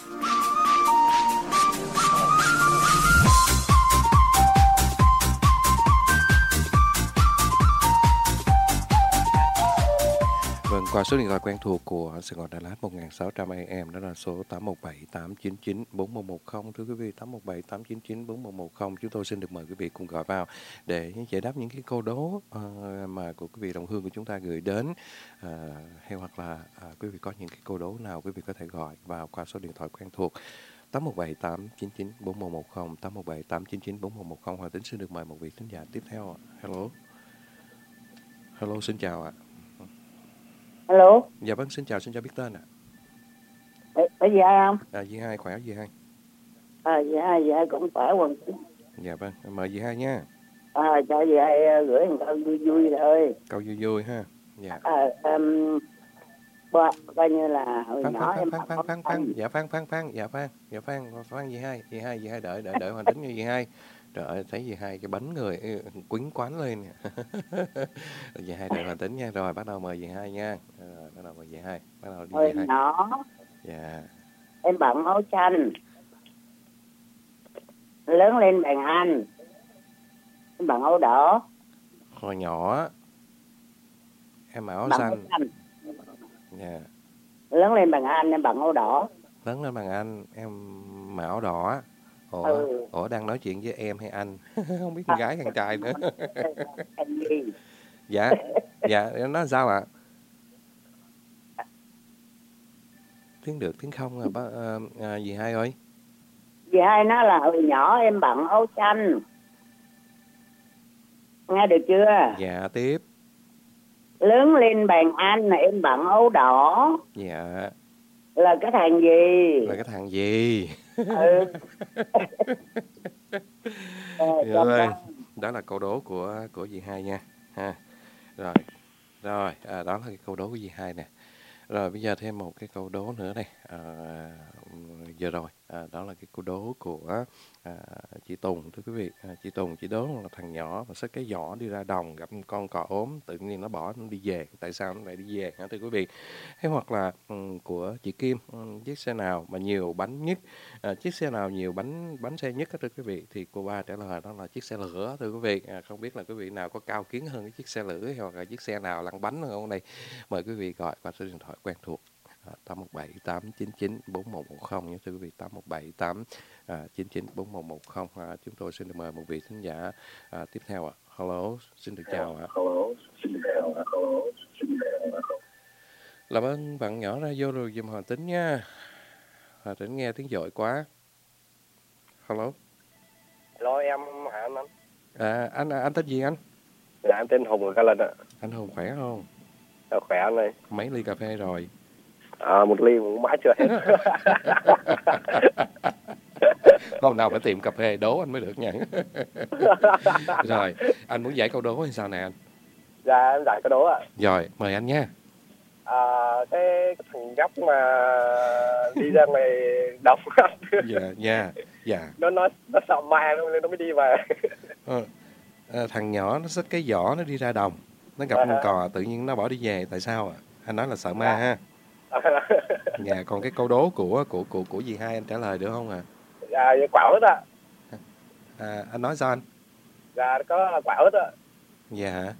Vâng, qua số điện thoại quen thuộc của Sài Gòn Đà Lạt một nghìn sáu trăm A M, đó là số tám một bảy tám chín chín bốn một một không. Thưa quý vị, tám một bảy tám chín chín bốn một một không. Chúng tôi xin được mời quý vị cùng gọi vào để giải đáp những cái câu đố uh, mà của quý vị đồng hương của chúng ta gửi đến. Uh, hay hoặc là uh, quý vị có những cái câu đố nào, quý vị có thể gọi vào qua số điện thoại quen thuộc tám một bảy tám chín chín bốn một một không, tám một bảy tám chín chín bốn một một không. Hòa Tính xin được mời một vị thính giả tiếp theo. Hello. Hello, xin chào ạ. Alo. Dạ vâng, xin chào, xin chào biết tên ạ. À. Có gì hay không? À, dì hai khỏe dì hai. À, dì hai, dì hai cũng khỏe quần. Dạ vâng, mời dì hai nha. À, cho dì hai gửi một câu vui vui thôi. Câu vui vui ha. Dạ. À, um, bo, coi như là hồi phan, nhỏ phan, em phan, phan, phan, phan, dạ phan, phan, phan, dạ phan, dạ phan, phan dì hai, dì hai, dì hai đợi, đợi, đợi Hoàng Tính như dì hai. Trời ơi, thấy dì hai cái bánh người quýnh quán lên nè. Dì hai đợi Hoàng Tính nha. Rồi bắt đầu mời dì hai nha. Rồi, bắt đầu mời dì hai. Bắt đầu đi hồi dì hai. Nhỏ. Dạ. Em bận áo xanh. Lớn lên bằng anh. Em bận áo đỏ. Hồi nhỏ em mặc áo bận xanh. áo xanh. Dạ. Lớn lên bằng anh, em bận áo đỏ. Lớn lên bằng anh, em mặc áo đỏ. Ủa, ừ. Ủa đang nói chuyện với em hay anh? Không biết con gái con trai nữa. Anh gì? Dạ, dạ, em nói sao ạ? Tiếng được, tiếng không à, bác, à, à, dì hai ơi. Dì hai nói là hồi nhỏ em bận áo xanh. Nghe được chưa? Dạ, tiếp. Lớn lên bằng anh là em bận áo đỏ. Dạ. Là cái thằng gì? Là cái thằng gì? Ừ. Rồi, đó là câu đố của của dì hai nha. Ha. Rồi. Rồi, à, đó là cái câu đố của dì hai nè. Rồi bây giờ thêm một cái câu đố nữa đây. À, giờ rồi, à, đó là cái câu đố của à, chị Tùng, thưa quý vị. À, chị Tùng chỉ đố là thằng nhỏ mà xách cái giỏ đi ra đồng gặp một con cò ốm, tự nhiên nó bỏ nó đi về. Tại sao nó lại đi về hả thưa quý vị? Hay hoặc là um, của chị Kim, um, chiếc xe nào mà nhiều bánh nhất, à, chiếc xe nào nhiều bánh bánh xe nhất thưa quý vị? Thì cô ba trả lời đó là chiếc xe lửa thưa quý vị. À, không biết là quý vị nào có cao kiến hơn cái chiếc xe lửa hay hoặc là chiếc xe nào lăn bánh hơn không đây? Mời quý vị gọi qua số điện thoại quen thuộc tám một bảy tám chín chín bốn một một không nhé thưa quý vị, tám một bảy tám chín chín bốn một một không. À, chúng tôi xin được mời một vị thính giả à, tiếp theo ạ. À. Hello, xin được chào ạ. À. Hello, xin được chào ạ. Hello, xin được chào ạ. Làm ơn bạn nhỏ ra vô rồi giùm Hoàng Tính nha. Hoàng Tính nghe tiếng dội quá. Hello. Hello em hả anh? À, anh anh tên gì anh? Dạ em tên Hùng ở Ca Linh ạ. Anh Hùng khỏe không? Dạ, khỏe anh ơi. Mấy ly cà phê rồi? À, một ly cũng mãi chưa hết. Hôm nào phải tìm cà phê đố anh mới được nha. Rồi, anh muốn giải câu đố hay sao nè anh? Dạ, em giải câu đố ạ. Rồi, mời anh nha. À, cái, cái thằng nhóc mà đi ra ngoài đồng. Dạ, dạ, dạ. Nó nó nó sợ ma nên nó mới đi về. Ờ, à, thằng nhỏ nó xách cái giỏ nó đi ra đồng, nó gặp con cò tự nhiên nó bỏ đi về, tại sao ạ? À? Anh nói là sợ ma ha. Dạ, còn cái câu đố của của của của dì hai anh trả lời được không ạ? À? Dạ, quả ớt ạ. À, anh nói sao anh? Dạ, có quả ớt ạ. Dạ.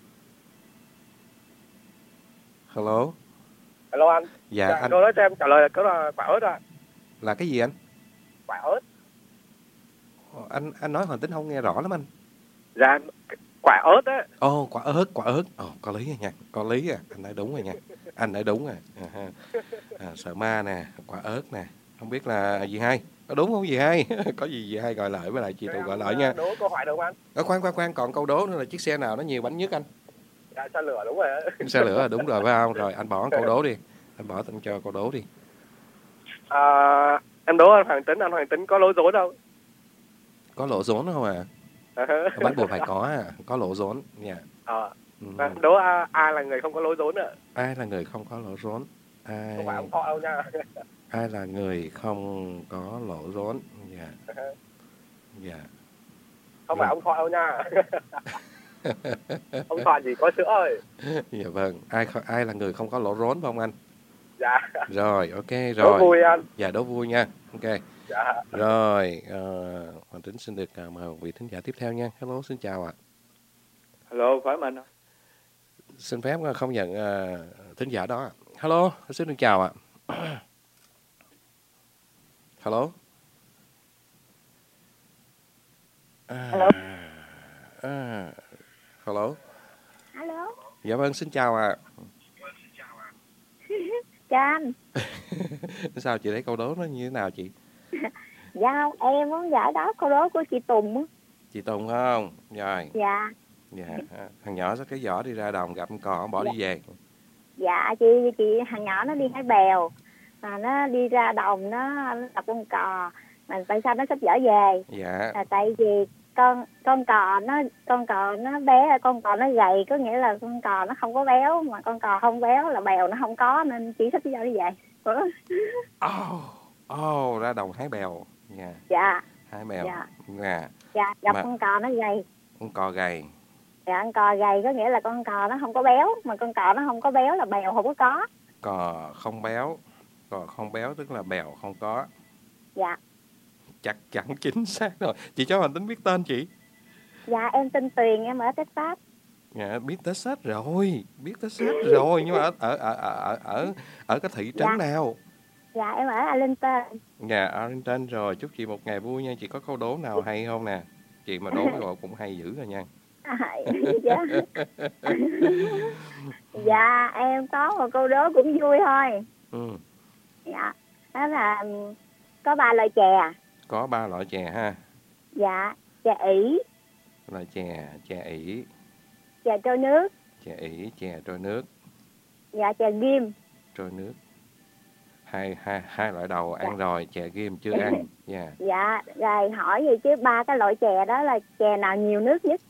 Hello. Hello anh. Dạ, dạ anh. Câu nói cho em trả lời là có là quả ớt ạ. Là cái gì anh? Quả ớt. Anh anh nói Hoàng Tính không nghe rõ lắm anh. Dạ, quả ớt á. Ồ, oh, quả ớt, quả ớt. Ồ, oh, có lý rồi nha, có lý à, anh nói đúng rồi nha. Anh nói đúng rồi. À, à, sợ ma nè, quả ớt nè. Không biết là dì hai, có đúng không dì hai? Có gì dì hai gọi lại với lại chị Tù gọi lại nha. Đố câu hỏi được không anh? Ở khoan khoan khoan, còn câu đố nữa là chiếc xe nào nó nhiều bánh nhất anh? Dạ, xe lửa đúng rồi á. Xe lửa là đúng rồi phải không? Rồi anh bỏ câu đố đi. Anh bỏ tên cho câu đố đi. À, em đố anh Hoàng Tính, anh Hoàng Tính có lỗ rốn không? Có lỗ rốn không à? Bắt buộc phải có à, có lỗ rốn nha. Ờ. À, đố ai là người không có lỗ rốn ạ? Ai là người không có lỗ rốn? Ai... Không phải ông Thọ đâu nha. Ai là người không có lỗ rốn? Dạ. Dạ. Không phải ông Thoại đâu nha. Ông Thoại chỉ có sữa thôi. Dạ vâng. Ai ai là người không có lỗ rốn không anh? Dạ. Rồi, ok rồi. Đố vui anh. Dạ, đố vui nha. Ok. Dạ. Rồi, uh, Hoàng Tính xin được uh, mời vị thính giả tiếp theo nha. Hello, xin chào ạ. Hello, phải mình. Xin phép không nhận uh, thính giả đó. Hello, xin được chào ạ. Hello. À, Hello. À, hello. Alo. Dạ vâng, xin chào ạ. Chào anh. Sao chị thấy câu đố nó như thế nào chị? Dạ em muốn giải đáp câu đố của chị Tùng á. Chị Tùng không? Rồi. Dạ. Dạ. Thằng nhỏ xách cái giỏ đi ra đồng gặp con cò bỏ đi về. Dạ chị chị thằng nhỏ nó đi hái bèo, mà nó đi ra đồng nó gặp con cò, mà tại sao nó xách giỏ về? Dạ. Là tại vì con con cò nó con cò nó bé, con cò nó gầy, có nghĩa là con cò nó không có béo, mà con cò không béo là bèo nó không có, nên chỉ xách giỏ đi về. Oh, oh, ra đồng hái bèo. Dạ. Dạ. Hái bèo. Dạ. Dạ. Dạ, gặp Mà... con cò nó gầy. Con cò gầy. Dạ, con cò gầy có nghĩa là con cò nó không có béo, mà con cò nó không có béo là bèo không có có. Cò không béo, cò không béo tức là bèo không có. Dạ. Chắc chắn chính xác rồi. Chị cho Hoàng Tính biết tên chị. Dạ em tên Tuyền, em ở Texas. Dạ biết Texas rồi, biết Texas rồi, nhưng mà ở ở ở ở ở ở cái thị trấn Dạ. nào? Dạ em ở Arlington. Dạ Arlington rồi, chúc chị một ngày vui nha. Chị có câu đố nào hay không nè? Chị mà đố rồi cũng hay dữ rồi nha. À, dạ. Dạ em có một câu đố cũng vui thôi. Ừ. Dạ, đó là có ba loại chè. Có ba loại chè ha. Dạ, chè ỉ, Loại chè, chè ỉ, chè trôi nước, chè ỉ, chè trôi nước, dạ chè ghim. trôi nước. Hai hai hai loại đầu ăn rồi, chè ghim chưa ăn. Dạ. Dạ, rồi hỏi gì chứ ba cái loại chè đó là chè nào nhiều nước nhất?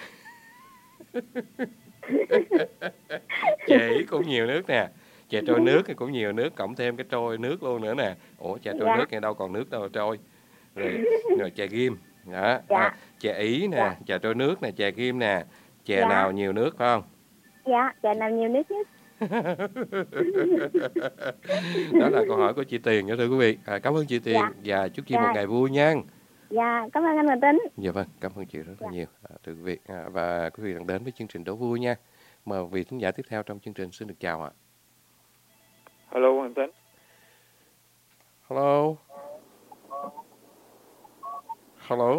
Chè ỉ cũng nhiều nước nè, chè trôi nước thì cũng nhiều nước, cộng thêm cái trôi nước luôn nữa nè. Ủa chè trôi Dạ. nước này đâu còn nước đâu trôi. Rồi, rồi chè ghim. Đó. Dạ. À, chè ỉ nè, Dạ. chè trôi nước nè, chè ghim nè. Chè Dạ. nào nhiều nước phải không? Dạ, chè nào nhiều nước nhất? Đó là câu hỏi của chị Tiền nha thưa quý vị. À, cảm ơn chị Tiền Dạ. và chúc chị Dạ. một ngày vui nha. Dạ, cảm ơn anh Hoàng Tính. Dạ vâng, cảm ơn chị rất là nhiều à, thưa quý vị. À, và quý vị đang đến với chương trình đố vui nha. Mời vị thính giả tiếp theo trong chương trình xin được chào ạ. Hello Hoàng Tính. Hello. Hello.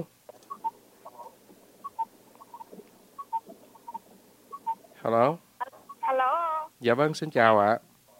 Hello. Hello. Dạ vâng, xin chào ạ.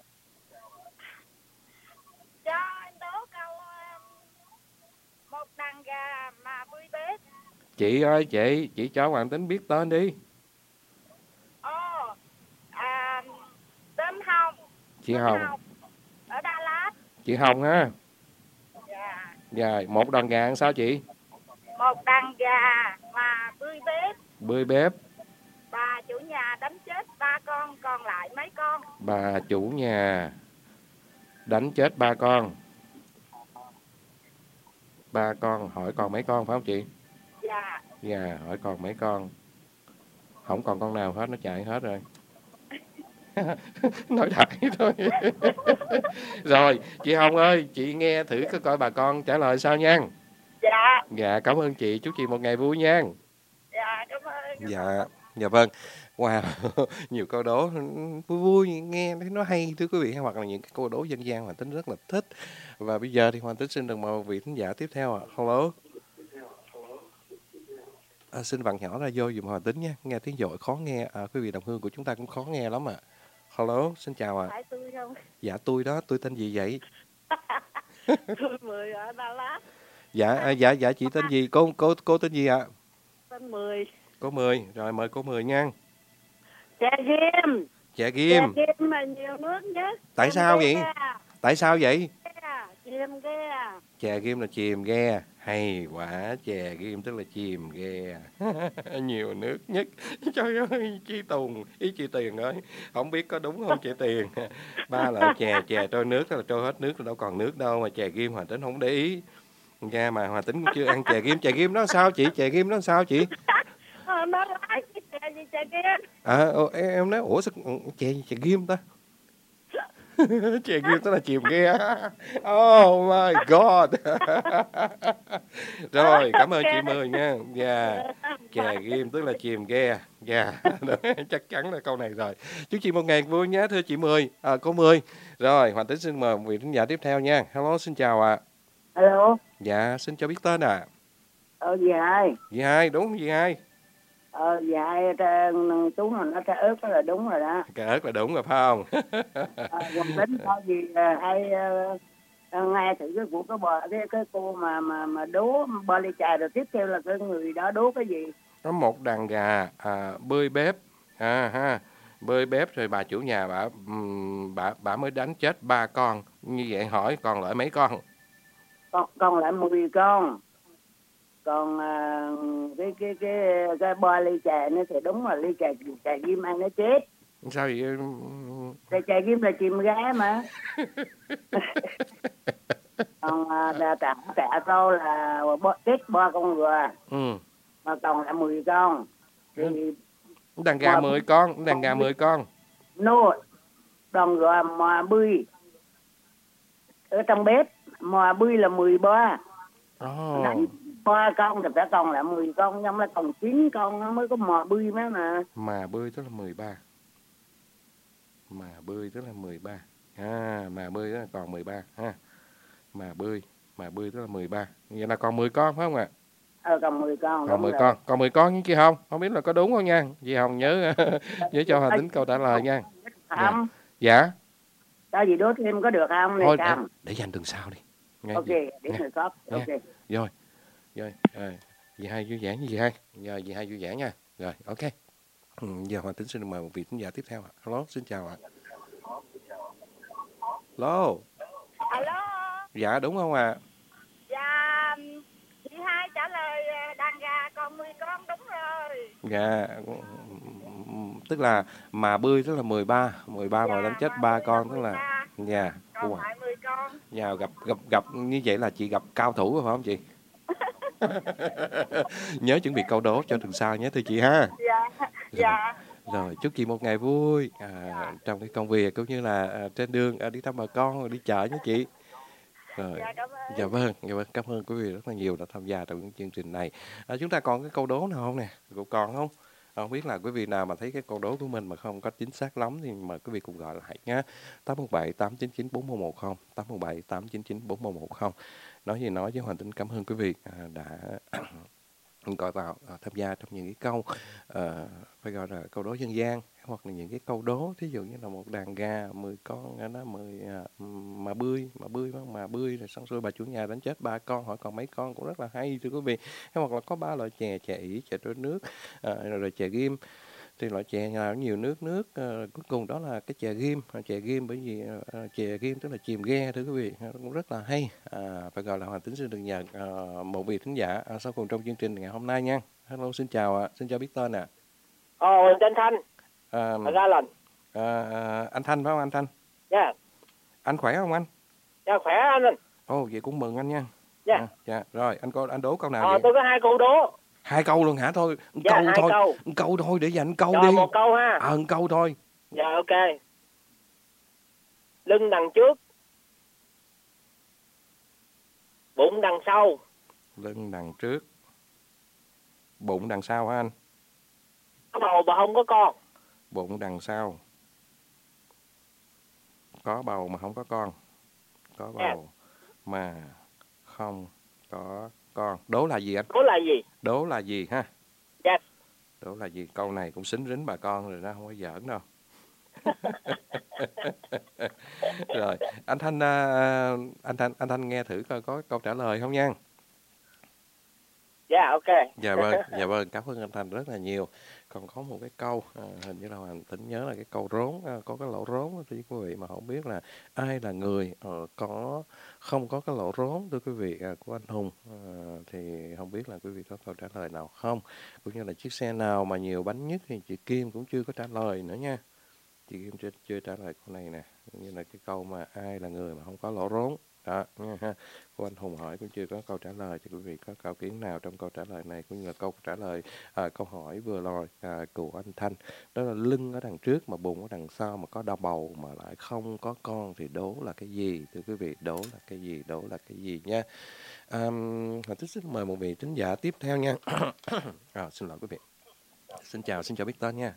Cho anh đố câu um, một đàn gà mà bươi bết. Chị ơi, chị, chị cho Hoàng Tính biết tên đi. Ồ, à, tên Hồng. Chị Tên Hồng. Hồng. Ở Đà Lạt. Chị Hồng ha. Dạ. Dạ, một đàn gà làm sao chị? Một đàn gà mà bươi bết. Bươi bếp. Bà chủ nhà đánh chết ba con, còn lại mấy con? Bà chủ nhà đánh chết ba con. Ba con, hỏi còn mấy con phải không chị? Dạ. Dạ, hỏi còn mấy con. Không còn con nào hết, nó chạy hết rồi. Nói đại thôi. Rồi, chị Hồng ơi, chị nghe thử có coi bà con trả lời sao nha. Dạ. Dạ, cảm ơn chị, chúc chị một ngày vui nha. Dạ, cảm ơn. Dạ, dạ vâng. Wow, nhiều câu đố vui vui, nghe thấy nó hay thưa quý vị, hoặc là những cái câu đố dân gian Hoàng Tính rất là thích. Và bây giờ thì Hoàng Tính xin được mời vị thính giả tiếp theo ạ. À. Hello. À, xin vặn nhỏ ra vô dùm Hoàng Tính nha, nghe tiếng dội khó nghe. À, quý vị đồng hương của chúng ta cũng khó nghe lắm ạ. À. Hello, xin chào ạ. À. Phải tôi không? Dạ tôi đó, tôi tên gì vậy? Tôi Mười ở Đà Lạt. Dạ, à, dạ, dạ chị tên gì? Cô cô cô tên gì ạ? À? Tên Mười. Cô Mười, rồi mời cô Mười nha. Chè ghim. Chè ghim. Chè ghim mà nhiều nước nhất. Tại sao vậy? Tại sao vậy? Chìm ghe. Chè ghim là chìm ghe. Hay quá, chè ghim tức là chìm ghe. Nhiều nước nhất. Trời ơi, chị Tùng, ý chị Tiền ơi, không biết có đúng không chị Tiền. Ba là chè, chè trôi nước là trôi hết nước, đâu còn nước đâu, mà chè ghim Hòa Tính không để ý. Nha, mà Hòa Tính cũng chưa ăn chè ghim. Chè ghim nó sao chị? Chè ghim nó sao chị? Ờ, nó lại cái chè gì chè kia. À, em, em nói, ủa sao chè chè ghim ta? Chè ghim tức là chìm ghe. Oh my God. Rồi, cảm ơn chị Mười nha. Dạ, chè ghim tức là chìm ghe. Dạ, chắc chắn là câu này rồi. Chúc chị một ngày vui nhé, thưa chị Mười. À, cô Mười. Rồi, Hoàng Tính xin mời vị khán giả tiếp theo nha. Hello, xin chào ạ. À. Alo. Dạ, xin cho biết tên ạ. À. Ờ, dì hai. Dì hai, đúng không dì hai? Ờ, dì hai, chú mà nó trái ớt là đúng rồi đó. Trái ớt là đúng rồi, phải không? Ờ, Hoàng Tính thôi gì hay uh, nghe thử cái của cái bò, cái, cái cô mà mà mà đố bò ly trà, rồi tiếp theo là cái người đó đố cái gì? Có một đàn gà à, bơi bếp, à, ha, bơi bếp rồi bà chủ nhà bà, bà, bà mới đánh chết ba con. Như vậy hỏi còn lại mấy con? Còn, còn lại mười con. Còn uh, cái cái cái cái bo ly trà nó thì đúng là ly trà trà ghim ăn nó chết. Sao vậy? Trà trà ghim là chìm gái mà. Còn uh, trả trả câu là bo, chết ba con gà. Ừ. Mà còn lại mười con. Thì đàn gà mười con, đàn gà mười con. Nô, đàn gà mà bươi ở trong bếp, mà bươi là mười ba. Oh. Đánh ba con thì phải còn lại mười con, nhưng mà còn chín con nó mới có mò bươi mấy mà. Mà bươi tức là mười ba. Mà bươi tức là mười ba. À, mà bươi tức là còn mười ba ha. Mà bươi, mà bươi tức là mười ba. Vậy là còn mười con phải không ạ? À? Ờ, còn mười con. Còn mười rồi. Con, còn mười con chị Hồng, không biết là có đúng không nha. Chị Hồng nhớ nhớ cho Hoàng Tính câu trả lời nha. Không. Dạ. Có gì đố thêm có được không? Thôi, để, để dành tuần sau đi. Nghe ok, gì? Để người khác. Ok. Rồi. Rồi, rồi, dì hai vui vẻ như dì hai. Giờ dì hai vui vẻ nha. Rồi, ok. Ừ, giờ Hoàng Tính xin mời một vị khán giả tiếp theo ạ. Hello, xin chào ạ. Hello. Hello. Dạ, đúng không ạ? À? Dạ, dì hai trả lời đàn gà còn mười con đúng rồi. Dạ, tức là mà bươi tức là mười ba, mười ba dạ, mà đánh chết ba con tức là dạ. Còn wow. lại mười con. Dạ, gặp gặp gặp như vậy là chị gặp cao thủ rồi phải không chị? Nhớ chuẩn bị câu đố cho tuần sau nhé thưa chị ha. Dạ. Rồi, dạ. Rồi chúc chị một ngày vui à, dạ. Trong cái công việc cũng như là à, trên đường à, đi thăm bà con rồi đi chợ nhé chị. Rồi. Dạ, cảm ơn. Dạ vâng, dạ vâng, cảm ơn quý vị rất là nhiều đã tham gia trong những chương trình này. À, chúng ta còn cái câu đố nào không nè? Cũng còn không? Không biết là quý vị nào mà thấy cái câu đố của mình mà không có chính xác lắm thì mời quý vị cùng gọi lại nhé. tám một bảy tám chín chín bốn một một không, tám một bảy tám chín chín bốn một một không. Nói gì nói với Hoàng Tính cảm ơn quý vị à, đã gọi vào à, tham gia trong những cái câu à, phải gọi là câu đố dân gian hoặc là những cái câu đố, thí dụ như là một đàn gà mười con nó mười à, mà bươi mà bươi mà bươi rồi xong xuôi bà chủ nhà đánh chết ba con, hỏi còn mấy con cũng rất là hay thưa quý vị. Hoặc là có ba loại chè, chè ỉ, chè trôi nước à, rồi chè ghim. Thì loại chè nào nhiều nước nước uh, cuối cùng đó là cái chè ghim, chè ghim bởi vì uh, chè ghim tức là chìm ghe thưa quý vị, cũng rất là hay. À, phải gọi là Hoàng Tính xin được nhận uh, một vị thính giả uh, sau cùng trong chương trình ngày hôm nay nha. Hello, xin chào ạ, uh, xin chào biết tên ạ. À. Ồ, tên Thanh. À, ra lần. À, à, anh Thanh phải không anh Thanh? Dạ. Yeah. Anh khỏe không anh? Dạ khỏe anh anh. Ồ, vậy cũng mừng anh nha. Dạ. Yeah. À, dạ. Rồi anh có anh đố câu nào à, vậy? Tôi có hai câu đố. Hai câu luôn hả? Thôi, dạ, câu hai thôi. Câu. câu thôi để dành câu Rồi, đi. một câu ha. À, một câu thôi. Dạ ok. Lưng đằng trước, bụng đằng sau. Lưng đằng trước, bụng đằng sau hả anh? Có bầu mà không có con. Bụng đằng sau, có bầu mà không có con. Có bầu yeah. mà không có con. Đố là gì anh? Đố là gì? Đố là gì ha? Yes. Đố là gì? Câu này cũng xính rính bà con rồi đó, không có giỡn đâu. Rồi, anh Thanh, anh Thanh, anh Thanh nghe thử coi có câu trả lời không nha. Dạ, ok. Dạ vâng, dạ vâng, cảm ơn anh Thành rất là nhiều. Còn có một cái câu, à, hình như là Hoàng Tính nhớ là cái câu rốn, à, có cái lỗ rốn đó, thưa quý vị, mà không biết là ai là người ờ, có không có cái lỗ rốn, thưa quý vị, à, của anh Hùng. À, thì không biết là quý vị có câu trả lời nào không? Cũng như là chiếc xe nào mà nhiều bánh nhất thì chị Kim cũng chưa có trả lời nữa nha. Chị Kim chưa, chưa trả lời câu này nè, cũng như là cái câu mà ai là người mà không có lỗ rốn. Đó, nha ha. Cô anh Hùng hỏi cũng chưa có câu trả lời, thì quý vị có câu kiến nào trong câu trả lời này cũng như là câu trả lời à, câu hỏi vừa rồi à, của anh Thanh, đó là lưng ở đằng trước mà bụng ở đằng sau mà có đau bầu mà lại không có con thì đố là cái gì, thưa quý vị, đố là cái gì, đố là cái gì nha. À, Hoàng Tích xin mời một vị thính giả tiếp theo nha. À, xin lỗi quý vị, xin chào, xin chào biết tên nha.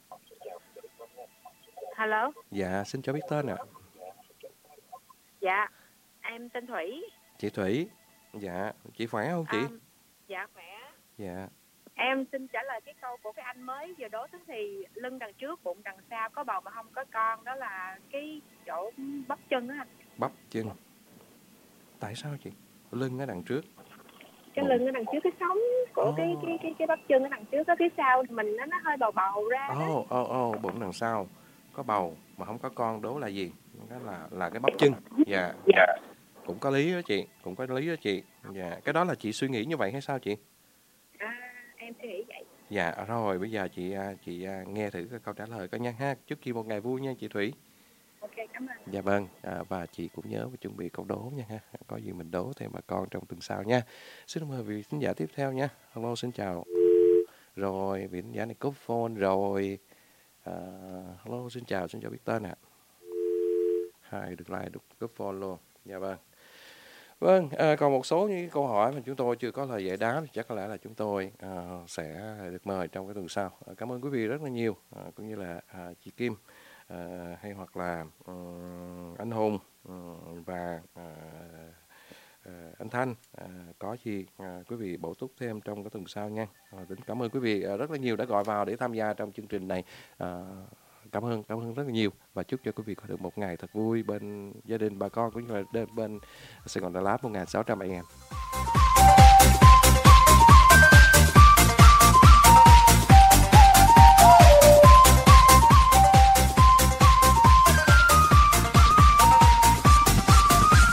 Hello. Dạ, xin cho biết tên ạ. Dạ, em tên Thủy. Chị Thủy. Dạ, chị khỏe không chị? À, dạ khỏe. Dạ. Em xin trả lời cái câu của cái anh mới vừa đố tức thì lưng đằng trước, bụng đằng sau, có bầu mà không có con, đó là cái chỗ bắp chân đó anh. Bắp chân. Tại sao chị? Lưng ở đằng trước. Cái bụng. Lưng ở đằng trước, cái sống của oh. cái cái cái cái bắp chân ở đằng trước, đó phía sau mình nó nó hơi bầu bầu ra. Ồ ồ ồ, bụng đằng sau có bầu mà không có con, đố là gì? Đó là là cái bắp chân. Dạ. Dạ. Cũng có lý đó chị, cũng có lý đó chị. Dạ, cái đó là chị suy nghĩ như vậy hay sao chị? À, em suy nghĩ vậy. Dạ, rồi bây giờ chị chị nghe thử cái câu trả lời coi nha ha. Chúc chị một ngày vui nha chị Thủy. Ok, cảm ơn. Dạ vâng, à, và chị cũng nhớ và chuẩn bị câu đố nha ha. Có gì mình đố thêm bà con trong tuần sau nha. Xin mời vị khán giả tiếp theo nha. Hello, xin chào. Rồi, vị khán giả này cúp phone rồi. À, hello, xin chào, xin chào biết tên ạ. À. Hai được like được cúp phone luôn. Dạ vâng. Vâng, à, còn một số những câu hỏi mà chúng tôi chưa có lời giải đáp thì chắc có lẽ là chúng tôi à, sẽ được mời trong cái tuần sau. À, cảm ơn quý vị rất là nhiều, à, cũng như là à, chị Kim, à, hay hoặc là um, anh Hùng um, và à, à, anh Thanh. À, có gì à, quý vị bổ túc thêm trong cái tuần sau nha. À, tính cảm ơn quý vị à, rất là nhiều đã gọi vào để tham gia trong chương trình này. À, Cảm ơn, cảm ơn rất là nhiều và chúc cho quý vị có được một ngày thật vui bên gia đình bà con cũng như là bên Sài Gòn Đà Lạt một nghìn sáu trăm a em.